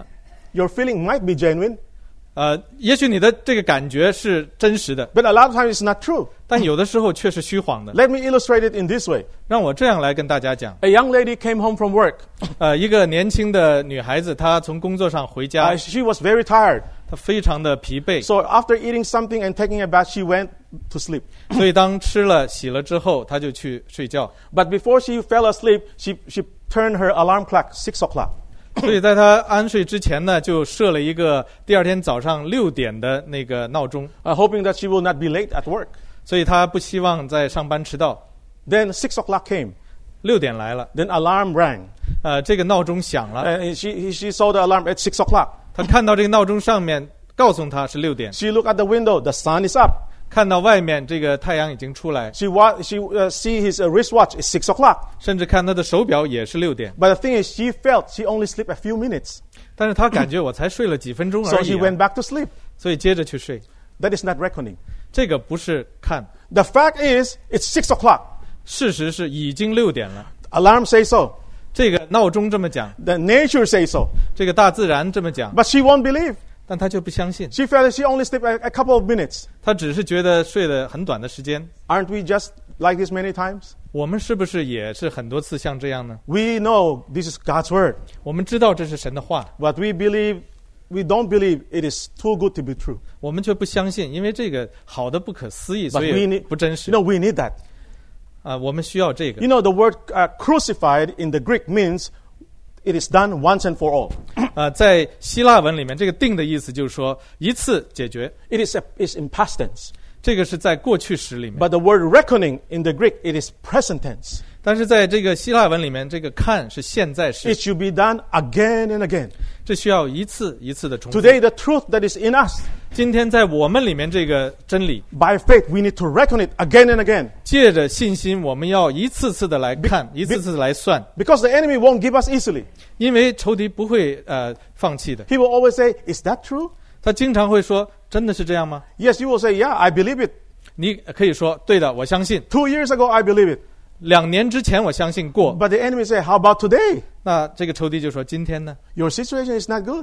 Speaker 1: Your feeling might be genuine,
Speaker 2: 呃，也许你的这个感觉是真实的，
Speaker 1: but a lot of times it's not true.
Speaker 2: 但有的时候却是虚谎的。
Speaker 1: Let me illustrate it in this way.
Speaker 2: 让我这样来跟大家讲，
Speaker 1: A young lady came home from work.
Speaker 2: 呃，一个年轻的女孩子，她从工作上回家
Speaker 1: Uh,，she was very tired.
Speaker 2: 她非常的疲惫，
Speaker 1: So after eating something and taking a bath, she went to sleep.
Speaker 2: 所以当吃了洗了之后，她就去睡觉。
Speaker 1: But before she fell asleep, she, she turned her alarm clock six o'clock.
Speaker 2: 所以在她安睡之前呢，就设了一个第二天早上六点的那个闹钟，
Speaker 1: Uh, hoping that she will not be late at work.
Speaker 2: 所以她不希望在上班迟到。
Speaker 1: Then six o'clock came.
Speaker 2: 六点来了，
Speaker 1: Then alarm rang.
Speaker 2: 呃，这个闹钟响了，
Speaker 1: And she, she saw the alarm at six o'clock.
Speaker 2: 她看到这个闹钟上面告诉她是六点，
Speaker 1: She looked at the window. The sun is up.
Speaker 2: 看到外面这个太阳已经出来，
Speaker 1: She, wa- she uh, see his uh, wristwatch is six o'clock.
Speaker 2: 甚至看她的手表也是六点，
Speaker 1: But the thing is, she felt she only slept a few minutes.
Speaker 2: 但是她感觉我才睡了几分钟
Speaker 1: So
Speaker 2: 而
Speaker 1: she
Speaker 2: 已、
Speaker 1: went
Speaker 2: 啊，
Speaker 1: back to sleep.
Speaker 2: 所以接着去睡。
Speaker 1: That is not reckoning.
Speaker 2: 这个不是看，
Speaker 1: The fact is, it's six o'clock.
Speaker 2: 事实是已经六点了。
Speaker 1: Alarm says so.
Speaker 2: 这个闹钟这么讲，
Speaker 1: The nature says so.
Speaker 2: 这个大自然这么讲，
Speaker 1: But she won't believe.
Speaker 2: 但她就不相信，
Speaker 1: She felt that she only slept a, a couple of minutes.
Speaker 2: 她只是觉得睡了很短的时间。
Speaker 1: Aren't we just like this many times?
Speaker 2: 我们是不是也是很多次像这样呢？
Speaker 1: We know this is God's word,
Speaker 2: 我们知道这是神的话，
Speaker 1: but we believe, we don't believe it is too good to be true.
Speaker 2: 我们却不相信，因为这个好的不可思议，
Speaker 1: But
Speaker 2: 所
Speaker 1: we
Speaker 2: 以
Speaker 1: need,
Speaker 2: 不真实
Speaker 1: you know, we need that.
Speaker 2: 啊、我们需要这个
Speaker 1: You。know, the word uh, crucified in the Greek means it is done once and for all.
Speaker 2: 呃，在希腊文里面，这个定的意思就是说一次解决，
Speaker 1: It is a, it's in past tense.
Speaker 2: 这个是在过去时里面。
Speaker 1: But the word reckoning in the Greek, it is present tense.
Speaker 2: 但是在这个希腊文里面，这个看是现在时，
Speaker 1: It should be done again and again.
Speaker 2: 这需要一次一次的重复。
Speaker 1: Today, the truth that is in us,
Speaker 2: 今天在我们里面这个真理，
Speaker 1: by faith, we need to reckon it again and again.
Speaker 2: 借着信心，我们要一次次的来看，一次次的来算，
Speaker 1: Because the enemy won't give us easily.
Speaker 2: 因为仇敌不会呃放弃的。
Speaker 1: He will always say, is that true?
Speaker 2: 他经常会说：“真的是这样吗
Speaker 1: Yes, you will say, yeah, I believe it.？”
Speaker 2: 你可以说：“对的，我相信。
Speaker 1: Two years ago, I believe it.
Speaker 2: 两年之前我相信过。
Speaker 1: But the enemy say, how about today? ”
Speaker 2: 那这个仇敌就说：“今天呢？
Speaker 1: Your situation is not good.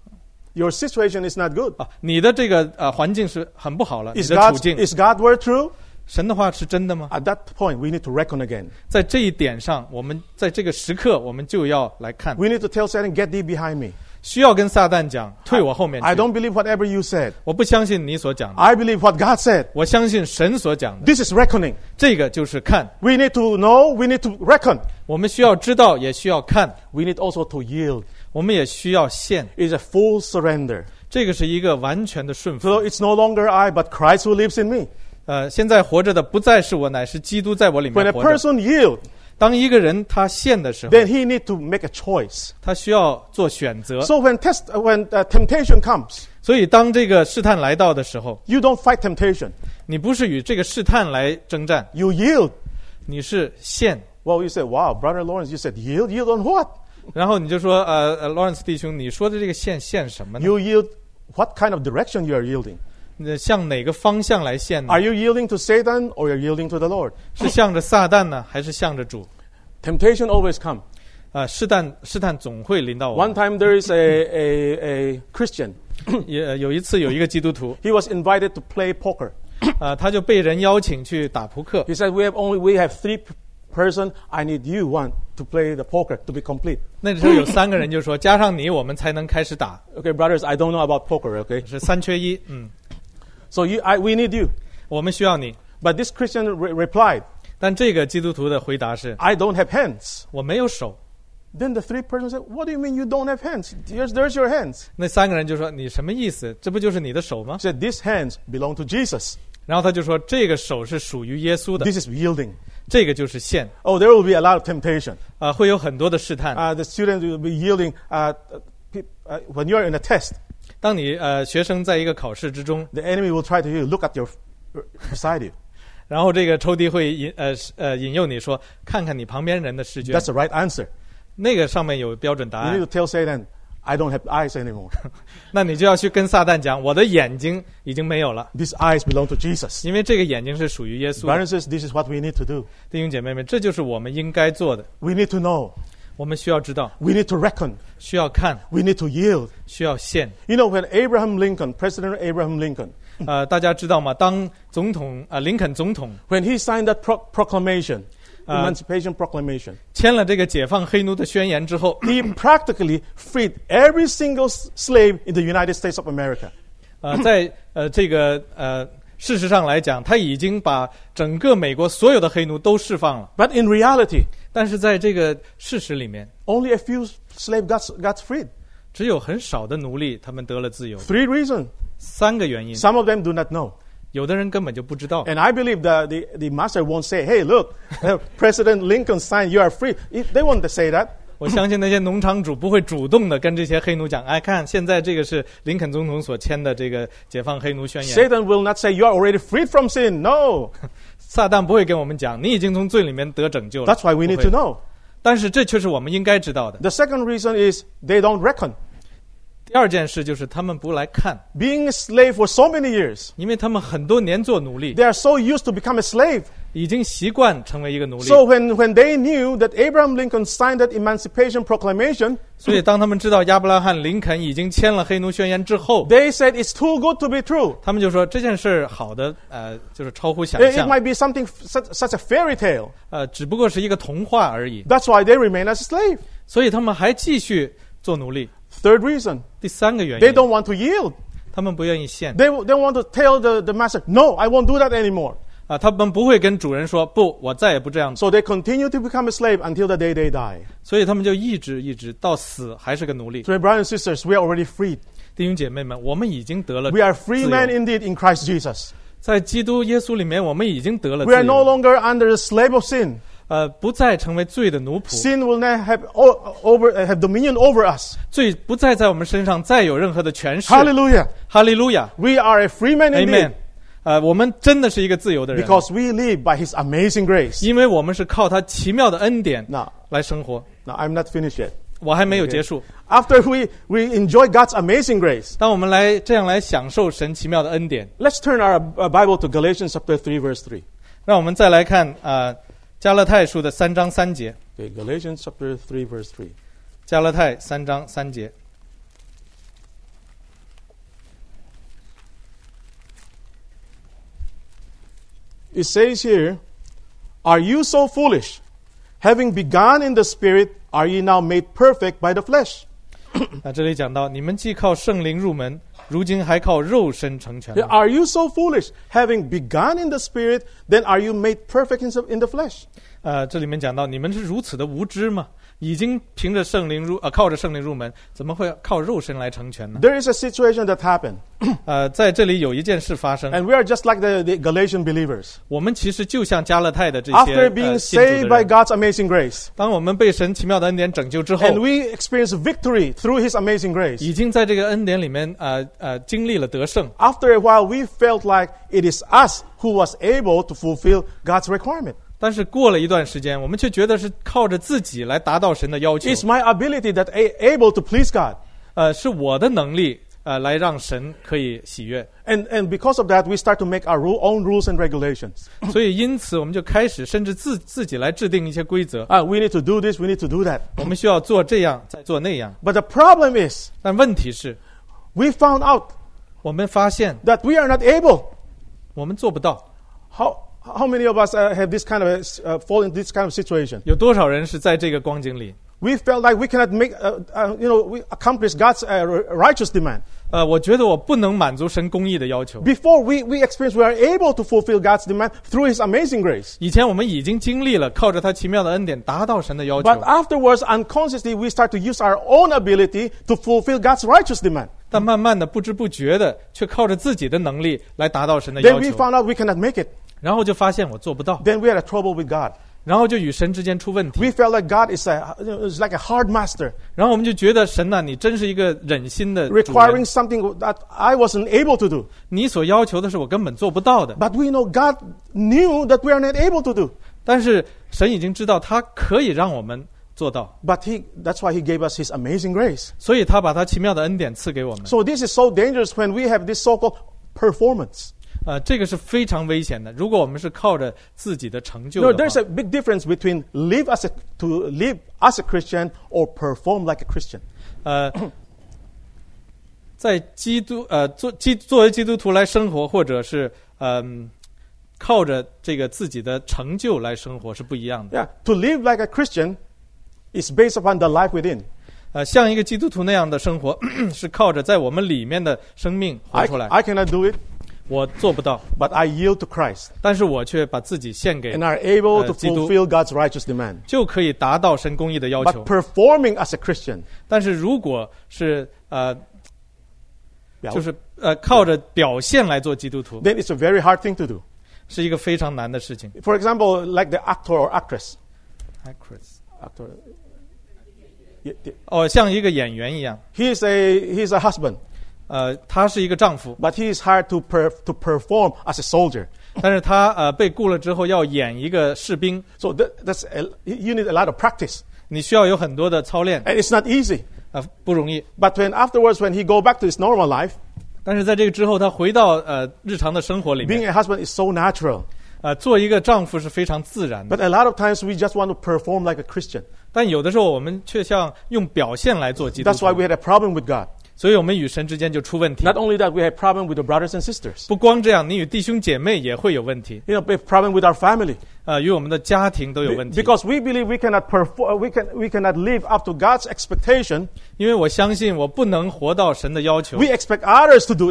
Speaker 1: Your situation is not good.
Speaker 2: 啊，你的这个呃环境是很不好了，你
Speaker 1: Is
Speaker 2: 的处
Speaker 1: God's,
Speaker 2: 境，
Speaker 1: is God's word true?
Speaker 2: 神的话是真的吗？”
Speaker 1: At that point, we need to reckon again.
Speaker 2: 在这一点上，我们在这个时刻，我们就要来看，
Speaker 1: We need to tell Satan, get thee behind me.
Speaker 2: 需要跟撒旦讲，退我后面
Speaker 1: I
Speaker 2: 去。
Speaker 1: don't believe whatever you said.
Speaker 2: 我不相信你所讲的，
Speaker 1: I believe what God said.
Speaker 2: 我相信神所讲的。
Speaker 1: This is reckoning.
Speaker 2: 这个就是看，
Speaker 1: We need to know, we need to reckon.
Speaker 2: 我们需要知道，也需要看，
Speaker 1: We need also to yield.
Speaker 2: 我们也需要献。
Speaker 1: It's a full surrender.
Speaker 2: 这个是一个完全的顺服。
Speaker 1: So it's no longer I, but Christ who lives in me.
Speaker 2: 呃，现在活着的不再是我，乃是基督在我里
Speaker 1: When
Speaker 2: 面
Speaker 1: a
Speaker 2: 活着。
Speaker 1: person yields,
Speaker 2: 当一个人他献的时候，
Speaker 1: then he need to make a choice.
Speaker 2: 他需要做选择。
Speaker 1: So when test, when uh, temptation comes,
Speaker 2: 所以当这个试探来到的时候，
Speaker 1: you don't fight temptation.
Speaker 2: 你不是与这个试探来征战，
Speaker 1: You yield.
Speaker 2: 你是献。
Speaker 1: Well, you say, wow, Brother Lawrence, you said yield? Yield on what?
Speaker 2: 然后你就说，呃呃，Lawrence 弟兄，你说的这个献献什么呢？
Speaker 1: You yield, what kind of direction you are yielding?
Speaker 2: 呃向哪个方向来献呢
Speaker 1: Are？you yielding to Satan or you're yielding to the Lord?
Speaker 2: 是向着撒旦呢，还是向着主？
Speaker 1: Temptation always comes.
Speaker 2: 啊、试探试探总会临到我
Speaker 1: One
Speaker 2: 们。
Speaker 1: time there is a, a, a Christian.
Speaker 2: 也呃有一次有一个基督徒，
Speaker 1: He was invited to play poker.
Speaker 2: 啊、他就被人邀请去打扑克。
Speaker 1: He said, we have only, we have three p- person. I need you one to play the poker to be complete.
Speaker 2: 那时候有三个人就说，加上你，我们才能开始打，
Speaker 1: Okay, brothers, I don't know about poker, okay?
Speaker 2: 是三缺一。嗯，
Speaker 1: So you, I, we need you.
Speaker 2: 我们需要你。
Speaker 1: But this Christian re- replied,
Speaker 2: 但这个基督徒的回答是，
Speaker 1: I don't have hands.
Speaker 2: 我没有手。
Speaker 1: Then the three persons said, what do you mean you don't have hands? Here's, there's your hands.
Speaker 2: 那三个人就说，你什么意思？这不就是你的手吗
Speaker 1: He？said, these hands belong to Jesus.
Speaker 2: 然后他就说，这个手是属于耶稣的，
Speaker 1: This is yielding.
Speaker 2: 这个就是献。
Speaker 1: Oh, there will be a lot of temptation.
Speaker 2: 啊、会有很多的试探。
Speaker 1: Uh, the students will be yielding uh, uh, uh, when you're in a test.
Speaker 2: 当你呃学生在一个考试之中，
Speaker 1: The enemy will try to look at your beside you.
Speaker 2: 然后这个仇敌会引呃呃引诱你说，看看你旁边人的试卷，
Speaker 1: That's the right answer.
Speaker 2: 那个上面有标准答
Speaker 1: You need
Speaker 2: 案，
Speaker 1: to tell Satan, I don't have eyes anymore.
Speaker 2: 那你就要去跟撒旦讲，我的眼睛已经没有了，
Speaker 1: These eyes belong to Jesus.
Speaker 2: 因为这个眼睛是属于耶稣的。
Speaker 1: Brothers and sisters, this is what we need to do.
Speaker 2: 弟兄姐妹们，这就是我们应该做的。
Speaker 1: We need to know.
Speaker 2: 我们需要知道，
Speaker 1: We need to reckon.
Speaker 2: 需要看，
Speaker 1: We need to yield.
Speaker 2: 需要献。
Speaker 1: You know, when Abraham Lincoln, President Abraham Lincoln,
Speaker 2: 呃，大家知道吗？当总统啊、呃林肯总统
Speaker 1: when he signed that pro- proclamation,
Speaker 2: Uh,
Speaker 1: Emancipation Proclamation,
Speaker 2: 签了这个解放黑奴的宣言之后，
Speaker 1: he practically freed every single s- slave in the United States of America.
Speaker 2: 呃，在呃这个呃事实上来讲，他已经把整个美国所有的黑奴都释放了。
Speaker 1: But in reality,
Speaker 2: 但是在这个事实里面，
Speaker 1: only a few slaves got, got freed.
Speaker 2: 只有很少的奴隶他们得了自由。
Speaker 1: Three reasons.
Speaker 2: 三个原因，
Speaker 1: Some of them do not know.
Speaker 2: 有的人根本就不知道。
Speaker 1: And I believe the, the, the master won't say, hey, look, uh, President Lincoln signed, you are free. If they won't say that.
Speaker 2: 我相信那些农场主不会主动的跟这些黑奴讲，哎，看现在这个是林肯总统所签的这个解放黑奴宣言。
Speaker 1: Satan will not say, you are already freed from sin. No.
Speaker 2: 撒旦不会跟我们讲，你已经从罪里面得拯救了。
Speaker 1: That's why we need
Speaker 2: 不会
Speaker 1: to know.
Speaker 2: 但是这却是我们应该知道的。
Speaker 1: The second reason is they don't reckon.
Speaker 2: 第二件事就是他们不来看，
Speaker 1: Being a slave for so many years,
Speaker 2: 因为他们很多年做奴隶，
Speaker 1: they are so used to become a slave.
Speaker 2: 已经习惯成为一个奴隶。
Speaker 1: So when, when they knew that Abraham Lincoln signed that Emancipation Proclamation,
Speaker 2: 所以当他们知道亚伯拉罕、林肯已经签了黑奴宣言之后，
Speaker 1: they said it's too good to be true.
Speaker 2: 他们就说这件事儿好的，呃，就是超乎想
Speaker 1: It, it
Speaker 2: 象，
Speaker 1: might be something such, such a fairy tale.
Speaker 2: 呃，只不过是一个童话而已。
Speaker 1: That's why they remain as a slave.
Speaker 2: 所以他们还继续做奴隶。
Speaker 1: Third reason,
Speaker 2: 第三个原
Speaker 1: they
Speaker 2: 因，
Speaker 1: don't want to yield.
Speaker 2: 他们不愿意献，
Speaker 1: They, they want to tell the, the master, no, I won't do that anymore.
Speaker 2: 啊，他们不会跟主人说不，我再也不这样做。
Speaker 1: So they continue to become a slave until the day they die.
Speaker 2: 所以他们就一直一直到死还是个奴隶。
Speaker 1: So, brothers and sisters, we are already freed.
Speaker 2: 弟兄姐妹们，我们已经得了
Speaker 1: We are free
Speaker 2: 自由
Speaker 1: men indeed in Christ Jesus.
Speaker 2: 在基督耶稣里面，我们已经得了
Speaker 1: We are
Speaker 2: 自
Speaker 1: no
Speaker 2: 由，
Speaker 1: longer under the slave of sin.
Speaker 2: 呃，不再成为罪的奴仆，
Speaker 1: Sin will not have o- over uh, have dominion over us.
Speaker 2: 罪不再在我们身上再有任何的权势。
Speaker 1: Hallelujah.
Speaker 2: 哈利路亚
Speaker 1: We are a free man
Speaker 2: ，Amen
Speaker 1: indeed.。
Speaker 2: 呃，我们真的是一个自由的人，
Speaker 1: Because we live by His amazing grace.
Speaker 2: 因为我们是靠他奇妙的恩典
Speaker 1: Now,
Speaker 2: 来生活。
Speaker 1: now I'm not finished yet.
Speaker 2: 我还没有结束。
Speaker 1: After we, we enjoy God's amazing grace,
Speaker 2: 当我们来这样来享受神奇妙的恩典，
Speaker 1: let's turn our uh, Bible to Galatians chapter three, verse three.
Speaker 2: 让我们再来看呃加勒泰书的三章三节。
Speaker 1: Okay, Galatians chapter three, verse three.
Speaker 2: 加勒泰三章三节。
Speaker 1: It says here, "Are you so foolish? Having begun in the Spirit, are ye now made perfect by the flesh?"
Speaker 2: 啊，这里讲到你们既靠圣灵入门，如今还靠肉身成全了。
Speaker 1: Are you so foolish? Having begun in the Spirit, then are you made perfect in the, in the flesh?
Speaker 2: 呃，这里面讲到你们是如此的无知吗？已经凭着圣灵入呃靠着圣灵入门，怎么会靠肉身来成全呢？
Speaker 1: There is a situation that happened,
Speaker 2: 呃，在这里有一件事发生，
Speaker 1: and we are just like the, the Galatian believers.
Speaker 2: 我们其实就像加勒泰的这些
Speaker 1: After being
Speaker 2: 呃信主
Speaker 1: saved
Speaker 2: 的
Speaker 1: by
Speaker 2: 人，
Speaker 1: God's amazing grace,
Speaker 2: 当我们被神奇妙的恩典拯救之后，
Speaker 1: and we experience victory through His amazing grace.
Speaker 2: 已经在这个恩典里面呃呃经历了得胜。
Speaker 1: After a while, we felt like it is us who was able to fulfill God's requirement.
Speaker 2: 但是过了一段时间，我们却觉得是靠着自己来达到神的要求。
Speaker 1: It's my ability that a- able to please God.
Speaker 2: 呃，是我的能力，呃，来让神可以喜悦。
Speaker 1: And, and because of that, we start to make our ru- own rules and regulations.
Speaker 2: 所以因此，我们就开始甚至自自己来制定一些规则。
Speaker 1: Uh, we need to do this, we need to do that.
Speaker 2: 我们需要做这样，再做那样。
Speaker 1: But the problem is,
Speaker 2: 但问题是，
Speaker 1: we found out
Speaker 2: 我们发现
Speaker 1: that we are not able.
Speaker 2: 我们做不到。
Speaker 1: How, how many of us uh, have this kind of, uh, fall in this kind of situation?
Speaker 2: 有多少人是在这个光景里？
Speaker 1: We felt like we cannot make, uh, uh, you know, we accomplish God's uh, righteous demand.
Speaker 2: 呃，我觉得我不能满足神公义的要求。
Speaker 1: Before we, we experience we are able to fulfill God's demand through His amazing grace.
Speaker 2: 以前我们已经经历了靠着他奇妙的恩典达到神的要求，
Speaker 1: But afterwards, unconsciously, we start to use our own ability to fulfill God's righteous demand.
Speaker 2: 但慢慢的不知不觉的却靠着自己的能力来达到神的要
Speaker 1: Then we
Speaker 2: 求，
Speaker 1: found out we cannot make it.
Speaker 2: 然后就发现我做不到，
Speaker 1: Then we had a trouble with God.
Speaker 2: 然后就与神之间出问题，
Speaker 1: We felt like God is, a, you know, is like a hard master,
Speaker 2: 然后我们就觉得神呐、你真是一个忍心的主
Speaker 1: requiring
Speaker 2: 人，
Speaker 1: something that I wasn't able to do.
Speaker 2: 你所要求的是我根本做不到的。
Speaker 1: But we know God knew that we are not able to do.
Speaker 2: 但是神已经知道他可以让我们做到，
Speaker 1: But he, that's why He gave us His amazing grace.
Speaker 2: 所以他把他奇妙的恩典赐给我们。
Speaker 1: So this is so dangerous when we have this so-called performance.
Speaker 2: 呃，这个是非常危险的。如果我们是靠着自己的成就
Speaker 1: No,
Speaker 2: 的
Speaker 1: there's
Speaker 2: 话
Speaker 1: a big difference between live as a, to live as a Christian or perform like a Christian.
Speaker 2: 呃，在基督呃做基作为基督徒来生活，或者是嗯、靠着这个自己的成就来生活是不一样的。
Speaker 1: Yeah, to live like a Christian is based upon the life within.
Speaker 2: 呃，像一个基督徒那样的生活，是靠着在我们里面的生命活
Speaker 1: I,
Speaker 2: 出来。
Speaker 1: I cannot do it,
Speaker 2: 我做不到，
Speaker 1: but I yield to Christ
Speaker 2: 但是我却把自己献给
Speaker 1: and，are able to
Speaker 2: Uh, 基督。
Speaker 1: fulfill God's righteous demand.
Speaker 2: 就可以达到神公义的要
Speaker 1: But
Speaker 2: 求。
Speaker 1: performing as a Christian,
Speaker 2: 但是如果是呃，
Speaker 1: 表
Speaker 2: 就是呃靠着表现来做基督徒，
Speaker 1: then it's a very hard thing to do.
Speaker 2: 是一个非常难的事情。
Speaker 1: For example, like the actor or actress. Actor. Yeah, yeah.
Speaker 2: 哦，像一个演员一样，
Speaker 1: He is a he is a husband,
Speaker 2: 呃，他是一个丈夫，
Speaker 1: but he is hired to per, to perform as a soldier.
Speaker 2: 但是他呃被雇了之后要演一个士兵，
Speaker 1: So that, that's a, you need a lot of practice,
Speaker 2: 你需要有很多的操练，
Speaker 1: and it's not easy.
Speaker 2: 啊、不容易。
Speaker 1: But when afterwards, when he go back to his normal life,
Speaker 2: 但是在这个之后，他回到呃日常的生活里
Speaker 1: being
Speaker 2: 面，
Speaker 1: a husband is so natural.
Speaker 2: 呃，做一个丈夫是非常自然的。
Speaker 1: But a lot of times we just want to perform like a Christian.
Speaker 2: 但有的时候我们却像用表现来做基督
Speaker 1: That's why
Speaker 2: 徒，
Speaker 1: we had a problem with God.
Speaker 2: 所以我们与神之间就出问题。
Speaker 1: Not only that, we had problem with the brothers and sisters.
Speaker 2: 不光这样，你与弟兄姐妹也会有问题，
Speaker 1: You know, we have problem with our family.
Speaker 2: 呃，与我们的家庭都有问题。
Speaker 1: Because we believe we cannot perform, we can we cannot live up to God's expectation.
Speaker 2: 因为我相信我不能活到神的要求
Speaker 1: We，expect others to do it.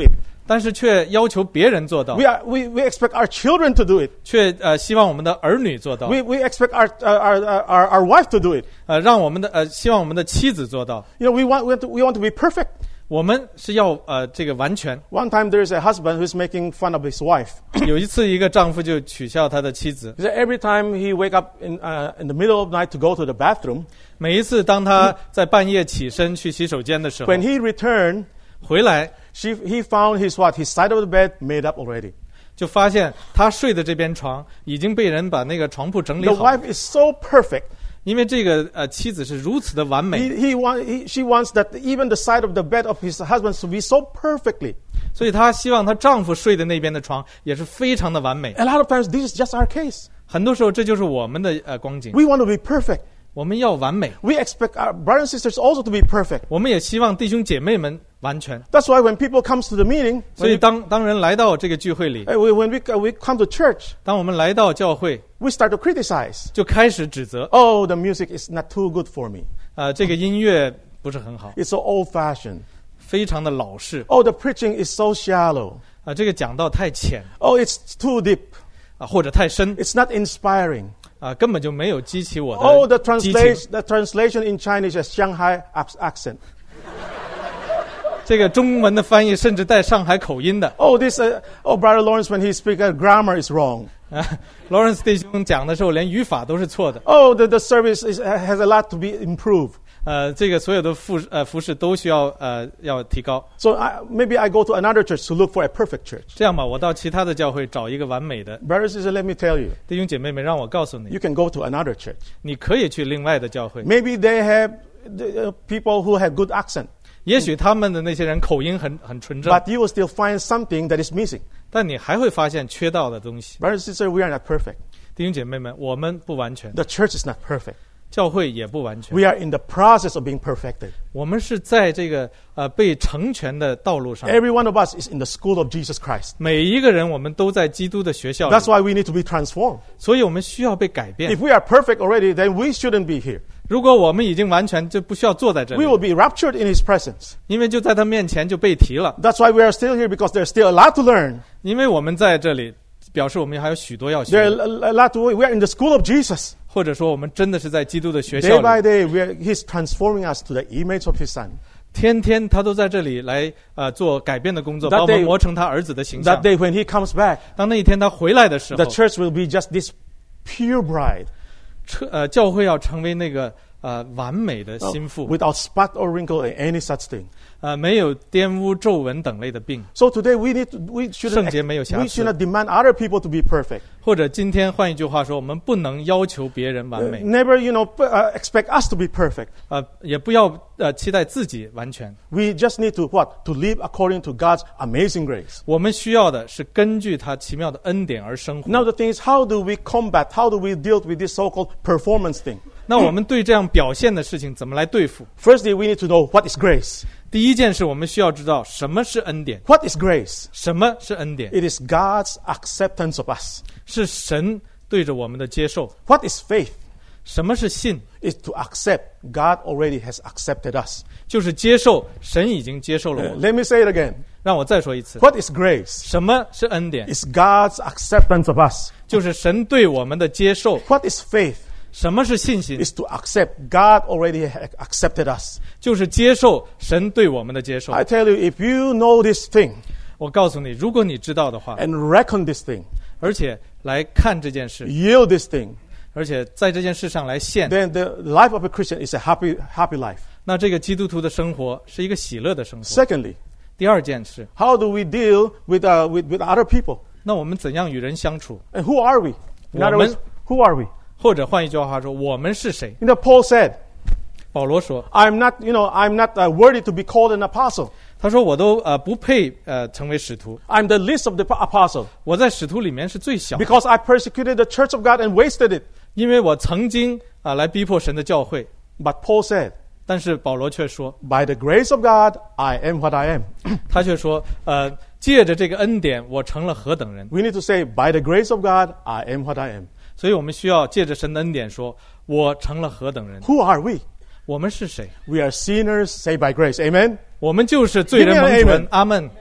Speaker 2: 但是却要求别人做到
Speaker 1: We, are, we, we expect our children to do it.
Speaker 2: 却呃希望我们的儿女做到
Speaker 1: We, we expect our, our, our, our wife to do it.
Speaker 2: 呃让我们的呃希望我们的妻子做到
Speaker 1: You know, we want, we want, to, we want to be perfect.
Speaker 2: 我们是要呃这个完全
Speaker 1: One time there is a husband who's making fun of his wife.
Speaker 2: 有一次一个丈夫就取笑他的妻子
Speaker 1: He said every time he wake up in, uh, in the middle of the night to go to the bathroom,
Speaker 2: 每一次当他在半夜起身去洗手间的时候
Speaker 1: when he returned,
Speaker 2: 回来
Speaker 1: she, he found his what? His side of the bed made up already.
Speaker 2: 就发现他睡的这边床已经被人把那个床铺整理
Speaker 1: The
Speaker 2: 好
Speaker 1: wife is so perfect.
Speaker 2: 因为这个呃妻子是如此的完美
Speaker 1: He, he want, he, she wants that even the side of the bed of his husband to be so perfectly.
Speaker 2: 所以她希望她丈夫睡的那边的床也是非常的完美
Speaker 1: A lot of times this is just our case.
Speaker 2: 很多时候这就是我们的呃光景
Speaker 1: We want to be perfect.
Speaker 2: 我们要完美
Speaker 1: We expect our brothers and sisters also to be perfect.
Speaker 2: 我们也希望弟兄姐妹们完全
Speaker 1: That's why when people comes to the meeting,
Speaker 2: 所
Speaker 1: when
Speaker 2: 以
Speaker 1: we,
Speaker 2: 当当人来到这个聚会里
Speaker 1: uh, we- when we, uh, we come to church,
Speaker 2: 当我们来到教会
Speaker 1: we start to criticize.
Speaker 2: 就开始指责
Speaker 1: Oh, the music is not too good for me.
Speaker 2: 呃这个音乐不是很好
Speaker 1: It's so old-fashioned.
Speaker 2: 非常的老式
Speaker 1: Oh, the preaching is so shallow.
Speaker 2: 啊这个讲道太浅
Speaker 1: Oh, it's too deep.
Speaker 2: 啊或者太深
Speaker 1: It's not inspiring.
Speaker 2: 啊根本就没有激起我
Speaker 1: Oh, the
Speaker 2: 的激情
Speaker 1: translation, the translation in Chinese is Shanghai ac- accent.
Speaker 2: 这个中文的翻译甚至带上海口音的
Speaker 1: Oh, this, uh, oh, Brother Lawrence, when he speaks, uh, grammar is wrong.
Speaker 2: 啊 Lawrence 弟兄讲的时候连语法都是错的
Speaker 1: Oh, the, the service is, uh, has a lot to be improved.
Speaker 2: 呃这个所有的服呃服饰都需要呃要提高
Speaker 1: So I, maybe I go to another church to look for a perfect church.
Speaker 2: 这样吧我到其他的教会找一个完美的
Speaker 1: Brothers and sisters, let me tell you,
Speaker 2: 弟兄姐妹们让我告诉你
Speaker 1: you can go to another church.
Speaker 2: 你可以去另外的教会
Speaker 1: Maybe they have the, uh, people who have good accent,
Speaker 2: 也许他们的那些人口音很很纯正
Speaker 1: but you will still find something that is missing.
Speaker 2: 但你还会发现缺到的东西
Speaker 1: Brothers and sisters, we are not perfect.
Speaker 2: 弟兄姐妹们我们不完全
Speaker 1: The church is not perfect.
Speaker 2: 教会也不完全
Speaker 1: We are in the process of being perfected.
Speaker 2: 我们是在这个呃被成全的道路上
Speaker 1: Every one of us is in the school of Jesus Christ.
Speaker 2: 每一个人我们都在基督的学校里
Speaker 1: That's why we need to be transformed.
Speaker 2: 所以我们需要被改变
Speaker 1: If we are perfect already, then we shouldn't be here.
Speaker 2: 如果我们已经完全就不需要坐在这
Speaker 1: We
Speaker 2: 里
Speaker 1: will be raptured in His presence.
Speaker 2: 因为就在他面前就被提了
Speaker 1: That's why we are still here, because there's still a lot to learn.
Speaker 2: 因为我们在这里表示我们还有许多要
Speaker 1: There are
Speaker 2: 学
Speaker 1: a a lot to. We are in the school of Jesus.
Speaker 2: 或者说我们真的是在基督的学
Speaker 1: Day
Speaker 2: 校
Speaker 1: by
Speaker 2: 里
Speaker 1: day, we are, He's transforming us to the image of His Son.
Speaker 2: 天天他都在这里来呃做改变的工作
Speaker 1: That
Speaker 2: 把我们
Speaker 1: day-
Speaker 2: 磨成他儿子的形象
Speaker 1: That day when He comes back,
Speaker 2: 当那一天他回来的时候
Speaker 1: the church will be just this pure bride,
Speaker 2: 车呃教会要成为那个呃完美的
Speaker 1: uh,
Speaker 2: 心腹
Speaker 1: without spot or wrinkle or any such thing.
Speaker 2: 呃没有玷污皱纹等类的病
Speaker 1: So today we need to, we shouldn't
Speaker 2: 圣洁没有瑕疵。
Speaker 1: we should not demand other people to be perfect.
Speaker 2: 或者今天换一句话说我们不能要求别人完
Speaker 1: Uh,
Speaker 2: 美
Speaker 1: never, you know, p- uh, expect us to be perfect.
Speaker 2: 呃也不要呃期待自己完全
Speaker 1: We just need to what? To live according to God's amazing grace.
Speaker 2: 我们需要的是根据他奇妙的恩典而生活
Speaker 1: Now the thing is, how do we combat? How do we deal with this so-called performance thing?
Speaker 2: 那我们对这样表现的事情怎么来对付
Speaker 1: Firstly, we need to know what is grace.
Speaker 2: 第一件事我们需要知道什么是恩典
Speaker 1: What is grace?
Speaker 2: 什么是恩典
Speaker 1: It is God's acceptance of us.
Speaker 2: 是神对着我们的接受
Speaker 1: What is faith?
Speaker 2: 什么是信
Speaker 1: Is to accept God already has accepted us.
Speaker 2: 就是接受神已经接受了
Speaker 1: Uh,
Speaker 2: 我们
Speaker 1: let me say it again.
Speaker 2: 让我再说一次
Speaker 1: What is grace?
Speaker 2: 什么是恩典
Speaker 1: It's God's acceptance of us.
Speaker 2: 就是神对我们的接受
Speaker 1: What is faith?
Speaker 2: 什么是信心
Speaker 1: Is to accept God already ha- accepted us.
Speaker 2: 就是接受神对我们的接受
Speaker 1: I tell you, if you know this thing
Speaker 2: 我告诉你如果你知道的话
Speaker 1: and reckon this thing,
Speaker 2: 而且来看这件事
Speaker 1: yield this thing,
Speaker 2: 而且在这件事上来献
Speaker 1: then the life of a Christian is a happy, happy life.
Speaker 2: 那这个基督徒的生活是一个喜乐的生活
Speaker 1: Secondly,
Speaker 2: 第二件事
Speaker 1: how do we deal with, uh, with, with other people?
Speaker 2: 那我们怎样与人相处
Speaker 1: And who are we? In other
Speaker 2: 我们-
Speaker 1: words, who are we?
Speaker 2: 或者换一句话说我们是谁
Speaker 1: You know, Paul said,
Speaker 2: 保罗说
Speaker 1: I'm not, you know, I'm not uh, worthy to be called an apostle.
Speaker 2: 他说我都呃不配呃成为使徒
Speaker 1: I'm the least of the apostle
Speaker 2: 我在使徒里面是最小的
Speaker 1: because I persecuted the church of God and wasted it.
Speaker 2: 因为我曾经啊、来逼迫神的教会
Speaker 1: But Paul said,
Speaker 2: 但是保罗却说
Speaker 1: by the grace of God, I am what I am.
Speaker 2: 他却说呃借着这个恩典我成了何等人
Speaker 1: We need to say, by the grace of God, I am what I am.
Speaker 2: 所以我们需要借着神的恩典说我成了何等人
Speaker 1: Who are we?
Speaker 2: 我们是谁
Speaker 1: We are sinners saved by grace. Amen?
Speaker 2: 我们就是罪人
Speaker 1: Give me
Speaker 2: 蒙
Speaker 1: an
Speaker 2: 纯
Speaker 1: amen.
Speaker 2: 阿门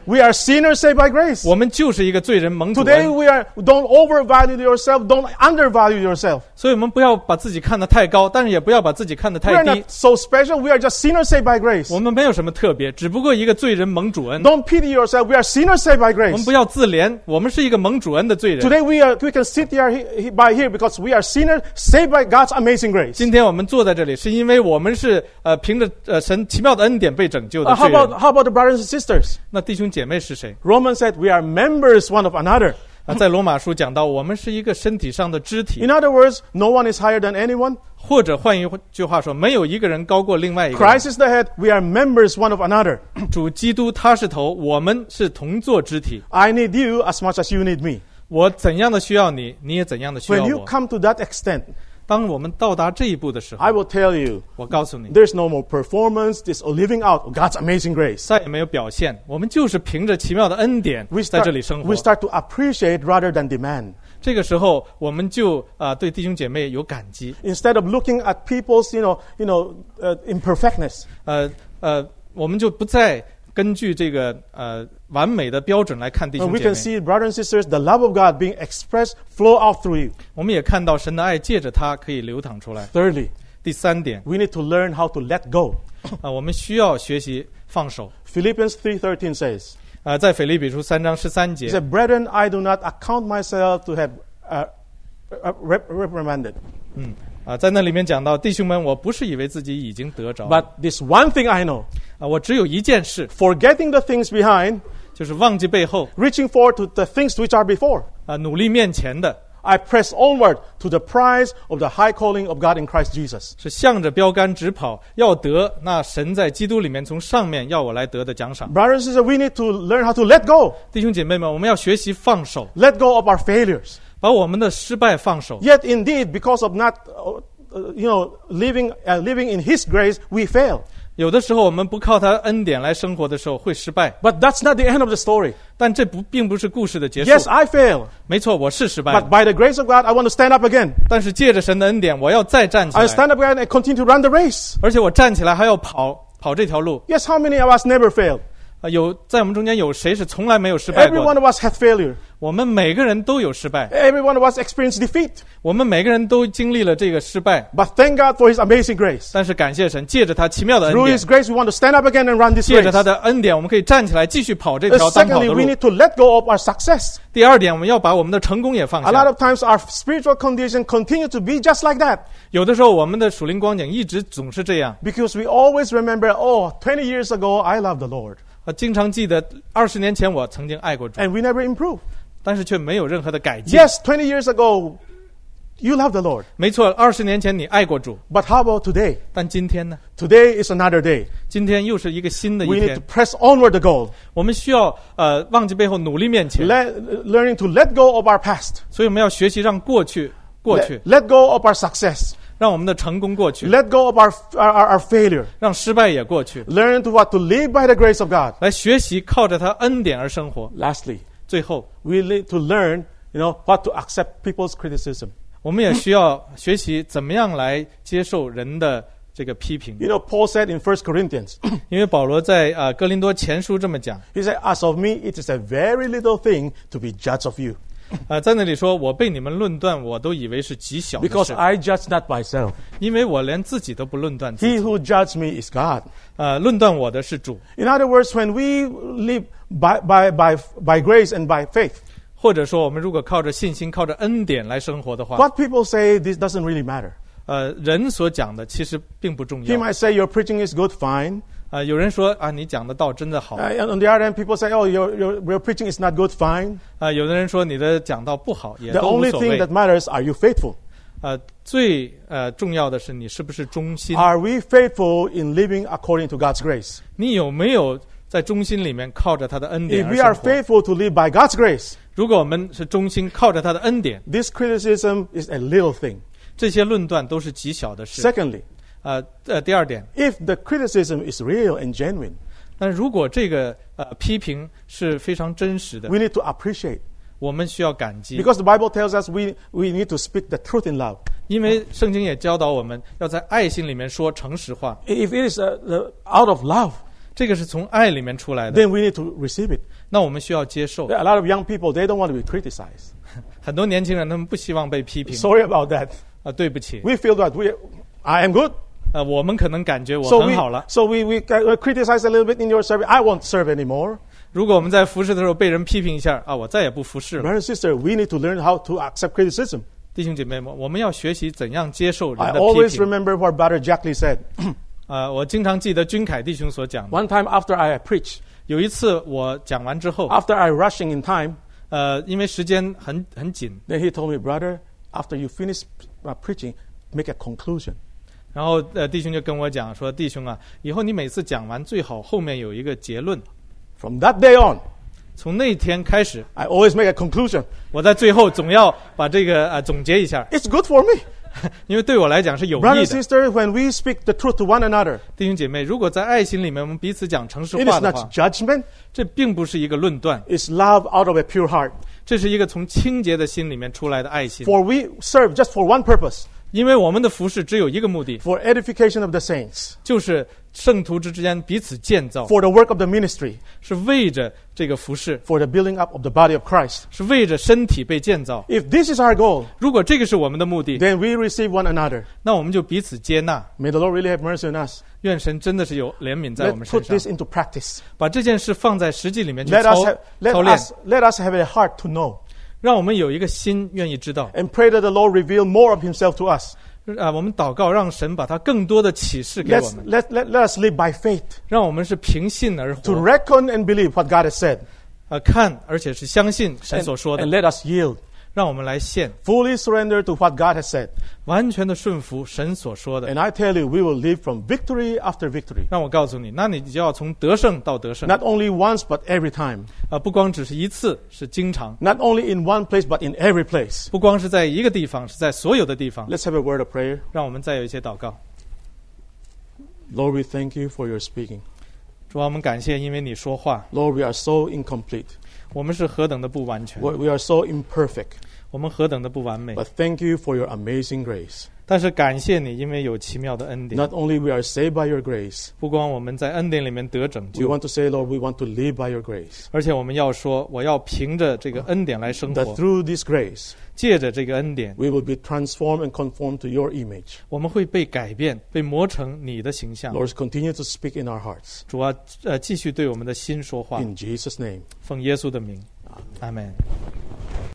Speaker 1: We are sinners saved by grace.
Speaker 2: 我们就是一个罪人蒙主
Speaker 1: Today
Speaker 2: 恩。
Speaker 1: we are, don't overvalue yourself, don't undervalue yourself.
Speaker 2: 所以我们不要把自己看得太高，但是也不要把自己看得
Speaker 1: We are
Speaker 2: 太低
Speaker 1: not。so special, we are just sinners saved by grace.
Speaker 2: 我们没有什么特别，只不过一个罪人蒙主恩。
Speaker 1: Don't pity yourself, we are sinners saved by
Speaker 2: 我们
Speaker 1: grace.
Speaker 2: 不要自怜，我们是一个蒙主恩的罪人。
Speaker 1: Today we are we can sit here he- by here because we are sinners saved by God's amazing grace.
Speaker 2: 今天我们坐在这里，是因为我们是呃凭着呃神奇妙的恩典被拯救
Speaker 1: Uh,
Speaker 2: 的
Speaker 1: how
Speaker 2: 罪人。
Speaker 1: about how about the brothers and sisters?
Speaker 2: 那弟兄姐妹是谁？
Speaker 1: Romans said we are members one of another.
Speaker 2: 啊，在罗马书讲到，我们是一个身体上的肢体，
Speaker 1: In other words, no one is higher than anyone.
Speaker 2: 或者换一句话说，没有一个人高过另外一个人。
Speaker 1: Christ is the head, we are members one of another.
Speaker 2: 主基督他是头，我们是同作肢体。
Speaker 1: I need you as much as you need me.
Speaker 2: 我怎样的需要你，你也怎样的需要
Speaker 1: When you
Speaker 2: 我。
Speaker 1: come to that extent,
Speaker 2: 当我们到达这一步的时
Speaker 1: I
Speaker 2: 候，
Speaker 1: will tell you,
Speaker 2: 我告诉你，
Speaker 1: there's no more performance, this living out of God's amazing grace.
Speaker 2: 再也没有表现，我们就是凭着奇妙的恩典
Speaker 1: We
Speaker 2: 在
Speaker 1: start,
Speaker 2: 这里生活
Speaker 1: we。start to appreciate rather than demand.
Speaker 2: 这个时候，我们就啊、呃对弟兄姐妹有感激。
Speaker 1: Instead of looking at people's, you know, you know, uh, imperfectness,
Speaker 2: 呃呃，我们就不再根据这个呃完美的标准来看弟
Speaker 1: and
Speaker 2: 兄
Speaker 1: we
Speaker 2: 姐
Speaker 1: can
Speaker 2: 妹。
Speaker 1: see, brothers and sisters, the love of God being expressed, flow out through you.
Speaker 2: 我们也看到神的爱借着它可以流淌出来。
Speaker 1: Thirdly,
Speaker 2: 第三点
Speaker 1: we need to learn how to let go.
Speaker 2: 啊、我们需要学习放手。
Speaker 1: Philippians three thirteen says,
Speaker 2: 啊、在腓立比书三章十三
Speaker 1: he
Speaker 2: 节，
Speaker 1: said, Brethren, I do not account myself to have uh, uh, rep- reprimanded.
Speaker 2: 嗯啊、在那里面讲到，弟兄们，我不是以为自己已经得着，
Speaker 1: But this one thing I know,
Speaker 2: 啊，我只有一件事，
Speaker 1: forgetting the things behind,
Speaker 2: 就是忘记背后，
Speaker 1: reaching forward to the things which are before.
Speaker 2: 啊，努力面前的，
Speaker 1: I press onward to the prize of the high calling of God in Christ Jesus.
Speaker 2: 是向着标杆直跑，要得那神在基督里面从上面要我来得的奖赏。
Speaker 1: Brothers and sisters, we need to learn how to let go.
Speaker 2: 弟兄姐妹们，我们要学习放手，
Speaker 1: Let go of our failures.
Speaker 2: 把我们的失败放手。
Speaker 1: Yet indeed, because of not, uh, uh, you know, living, uh, living in His grace, we fail.
Speaker 2: 有的时候我们不靠他恩典来生活的时候会失败，
Speaker 1: But that's not the end of the story.
Speaker 2: 但这不并不是故事的结束。
Speaker 1: Yes, I fail.
Speaker 2: 没错，我是失败
Speaker 1: But
Speaker 2: 了，
Speaker 1: by the grace of God, I want to stand up again.
Speaker 2: 但是借着神的恩典，我要再站起
Speaker 1: I
Speaker 2: 来，
Speaker 1: stand up again and continue to run the race.
Speaker 2: 而且我站起来还要跑跑这条路。
Speaker 1: Yes, how many of us never fail?
Speaker 2: 啊，有在我们中间有谁是从来没有失败
Speaker 1: Every
Speaker 2: 过
Speaker 1: one
Speaker 2: 的？
Speaker 1: of us has failure.
Speaker 2: 我们每个人都有失败，
Speaker 1: Every one of us experience defeat.
Speaker 2: 我们每个人都经历了这个失败。
Speaker 1: But thank God for His amazing grace.
Speaker 2: 但是感谢神，借着他奇妙的恩
Speaker 1: Through
Speaker 2: 典
Speaker 1: His，grace, we want to stand up again and run this
Speaker 2: 借着
Speaker 1: race.
Speaker 2: 他的恩典，我们可以站起来继续跑这
Speaker 1: Uh,
Speaker 2: 条单跑的
Speaker 1: Secondly,
Speaker 2: 路
Speaker 1: we。need to let go of our success.
Speaker 2: 第二点，我们要把我们的成功也放
Speaker 1: A lot
Speaker 2: 下。
Speaker 1: of times, our spiritual condition continue to be just like that
Speaker 2: 有的时候，我们的属灵光景一直总是这样。
Speaker 1: because we always remember, oh, twenty years ago, I loved the Lord.
Speaker 2: 啊，经常记得二十年前我曾经爱过主，
Speaker 1: And we never improve.
Speaker 2: 但是却没有任何的改进。
Speaker 1: Yes, twenty years ago, you loved the Lord.
Speaker 2: 没错，二十年前你爱过主，
Speaker 1: But how about today?
Speaker 2: 但今天呢？
Speaker 1: Today is another day.
Speaker 2: 今天又是一个新的
Speaker 1: We
Speaker 2: 一
Speaker 1: need
Speaker 2: 天
Speaker 1: to，press onward the goal.
Speaker 2: 我们需要呃忘记背后，努力面前。
Speaker 1: Let, learning to let go of our past.
Speaker 2: 所以我们要学习让过去过去
Speaker 1: Let,，let go of our success.
Speaker 2: 让我们的成功过去，
Speaker 1: Let go of our, our, our, our failure.
Speaker 2: 让失败也过去，
Speaker 1: Learn to what? To live by the grace of God.
Speaker 2: 来学习靠着他恩典而生活。
Speaker 1: Lastly,
Speaker 2: 最后，
Speaker 1: we need to learn, you know, what to accept people's criticism.
Speaker 2: 我们也需要学习怎么样来接受人的这个批评。
Speaker 1: You know, Paul said in First Corinthians,
Speaker 2: 因为保罗在呃哥林多前书这么讲，
Speaker 1: he said, as of me, it is a very little thing to be judged of you.
Speaker 2: 呃，在那里说，我被你们论断，我都以为是极小的
Speaker 1: Because
Speaker 2: 事，
Speaker 1: I judge not myself.
Speaker 2: 因为我连自己都不论断自
Speaker 1: He
Speaker 2: 己。
Speaker 1: who judges me is God.
Speaker 2: 呃，论断我的是主，
Speaker 1: In other words, when we live by, by, by, by grace and by faith,
Speaker 2: 或者说我们如果靠着信心、靠着恩典来生活的话，
Speaker 1: what people say, this doesn't really matter.
Speaker 2: 呃，人所讲的其实并不重
Speaker 1: He
Speaker 2: 要。
Speaker 1: might say, your preaching is good, fine.
Speaker 2: 呃，有人说啊，你讲的道真的好。
Speaker 1: Uh, and on the other hand, people say, oh, your, your, your preaching is not good, fine.
Speaker 2: 呃，有的人说你的讲道不好，也
Speaker 1: The
Speaker 2: 都无
Speaker 1: only
Speaker 2: 所
Speaker 1: thing
Speaker 2: 谓
Speaker 1: that。matters, are you faithful?
Speaker 2: 呃，最呃重要的是你是不是忠心，
Speaker 1: Are we faithful in living according to God's grace?
Speaker 2: 你有没有在忠心里面靠着他的恩典
Speaker 1: If
Speaker 2: 而
Speaker 1: we are
Speaker 2: 生活？
Speaker 1: faithful to live by God's grace,
Speaker 2: 如果我们是忠心靠着他的恩典，
Speaker 1: this criticism is a little thing.
Speaker 2: 这些论断都是极小的事。
Speaker 1: Secondly,
Speaker 2: 呃呃，第二点，
Speaker 1: if the criticism is real and genuine,
Speaker 2: 但如果这个呃批评是非常真实的，
Speaker 1: we need to appreciate.
Speaker 2: 我们需要感激，
Speaker 1: Because the Bible tells us we, we need to speak the truth in love.
Speaker 2: 因为圣经也教导我们要在爱心里面说诚实话。
Speaker 1: If it is uh, the, out of love,
Speaker 2: 这个是从爱里面出来的。
Speaker 1: then we need to receive it.
Speaker 2: 那我们需要接受。
Speaker 1: There are a lot of young people, they don't want to be criticized.
Speaker 2: 很多年轻人他们不希望被批评。
Speaker 1: Sorry about that.
Speaker 2: 啊，对不起，
Speaker 1: We feel that we, I am good.
Speaker 2: 呃，我们可能感觉我
Speaker 1: So
Speaker 2: 很
Speaker 1: we,
Speaker 2: 好了。
Speaker 1: so we, we criticize a little bit in your service. I won't serve anymore.
Speaker 2: 如果我们在服侍的时候被人批评一下啊，我再也不服侍了。
Speaker 1: Brother and sister, we need to learn how to accept criticism.
Speaker 2: 弟兄姐妹们，我们要学习怎样接受人
Speaker 1: I
Speaker 2: 的
Speaker 1: always
Speaker 2: 批评。
Speaker 1: remember what Brother Jack Lee said.
Speaker 2: 啊，我经常记得君凯弟兄所讲的。
Speaker 1: One time after I preach,
Speaker 2: 有一次我讲完之后，
Speaker 1: after I rushing in time,
Speaker 2: 呃，因为时间很很紧，
Speaker 1: then he told me, brother, after you finish uh, preaching, make a conclusion.
Speaker 2: 然后呃，弟兄就跟我讲说，弟兄啊，以后你每次讲完最好后面有一个结论。
Speaker 1: From that day on,
Speaker 2: 从那天开始，
Speaker 1: I always make a conclusion.
Speaker 2: 我在最后总要把这个呃总结一下，
Speaker 1: It's good for me.
Speaker 2: 因为对我来讲是有
Speaker 1: Brother
Speaker 2: 益
Speaker 1: and
Speaker 2: 的。
Speaker 1: sister, when we speak the truth to one another,
Speaker 2: 弟兄姐妹，如果在爱心里面我们彼此讲诚实
Speaker 1: it
Speaker 2: 话
Speaker 1: is
Speaker 2: 的
Speaker 1: not
Speaker 2: 话，
Speaker 1: judgment.
Speaker 2: 这并不是一个论断，
Speaker 1: It's love out of a pure heart.
Speaker 2: 这是一个从清洁的心里面出来的爱心。
Speaker 1: For we serve just for one purpose,
Speaker 2: 因为我们的服事只有一个目的，
Speaker 1: for edification of the saints,
Speaker 2: 就是圣徒之间彼此建造，
Speaker 1: for the work of the ministry,
Speaker 2: 是为着这个服事，
Speaker 1: for the building up of the body of Christ.
Speaker 2: 是为着身体被建造。
Speaker 1: If this is our goal,
Speaker 2: 如果这个是我们的目的，
Speaker 1: then we receive one another.
Speaker 2: 那我们就彼此接纳。
Speaker 1: May the Lord really have mercy on us.
Speaker 2: 愿神真的是有怜悯在我
Speaker 1: Let's
Speaker 2: 们身
Speaker 1: put
Speaker 2: 上，
Speaker 1: this into practice.
Speaker 2: 把这件事放在实际里面去
Speaker 1: Let
Speaker 2: 操
Speaker 1: us have, let
Speaker 2: 操练，
Speaker 1: us, let us have a heart to know
Speaker 2: 让我们有一个心愿意知道。
Speaker 1: and pray that the Lord reveal more of himself to us.
Speaker 2: 啊，我们祷告，让神把他更多的启示给我
Speaker 1: Let's,
Speaker 2: 们，
Speaker 1: let, let, let us live by faith
Speaker 2: 让我们是凭信而
Speaker 1: to
Speaker 2: 活，
Speaker 1: reckon and believe what God has said
Speaker 2: 啊，看而且是相信神
Speaker 1: and,
Speaker 2: 所说的
Speaker 1: and，let us yield,
Speaker 2: 让我们来献，
Speaker 1: fully surrender to what God has said.
Speaker 2: 完全的顺服神所说的。
Speaker 1: And I tell you, we will live from victory after victory.
Speaker 2: 让我告诉你，那你就要从得胜到得胜，
Speaker 1: Not only once, but every time.
Speaker 2: 啊，不光只是一次，是经常，
Speaker 1: Not only in one place, but in every place.
Speaker 2: 不光是在一个地方，是在所有的地方。
Speaker 1: Let's have a word of prayer.
Speaker 2: 让我们再有一些祷告。
Speaker 1: Lord, we thank you for your speaking.
Speaker 2: 主啊，我们感谢，因为你说话，
Speaker 1: Lord, we are so incomplete.
Speaker 2: 我们是何等的不完全，
Speaker 1: We we are so imperfect.
Speaker 2: 我们何等的不完美。
Speaker 1: But thank you for your amazing grace.
Speaker 2: 但是感谢你，因为有奇妙的恩典。
Speaker 1: Not only we are saved by your grace,
Speaker 2: 不光我们在恩典里面得拯
Speaker 1: we
Speaker 2: 救，
Speaker 1: want to say, Lord, we want to live by your grace.
Speaker 2: 而且我们要说，我要凭着这个恩典来生
Speaker 1: That
Speaker 2: 活，
Speaker 1: through this grace,
Speaker 2: 借着这个恩典，
Speaker 1: we will be transformed and conformed to your image.
Speaker 2: 我们会被改变，被磨成你的形象。
Speaker 1: Lord, continue to speak in our hearts.
Speaker 2: 主啊，呃，继续对我们的心说话，
Speaker 1: In Jesus' name.
Speaker 2: 奉耶稣的名，阿门。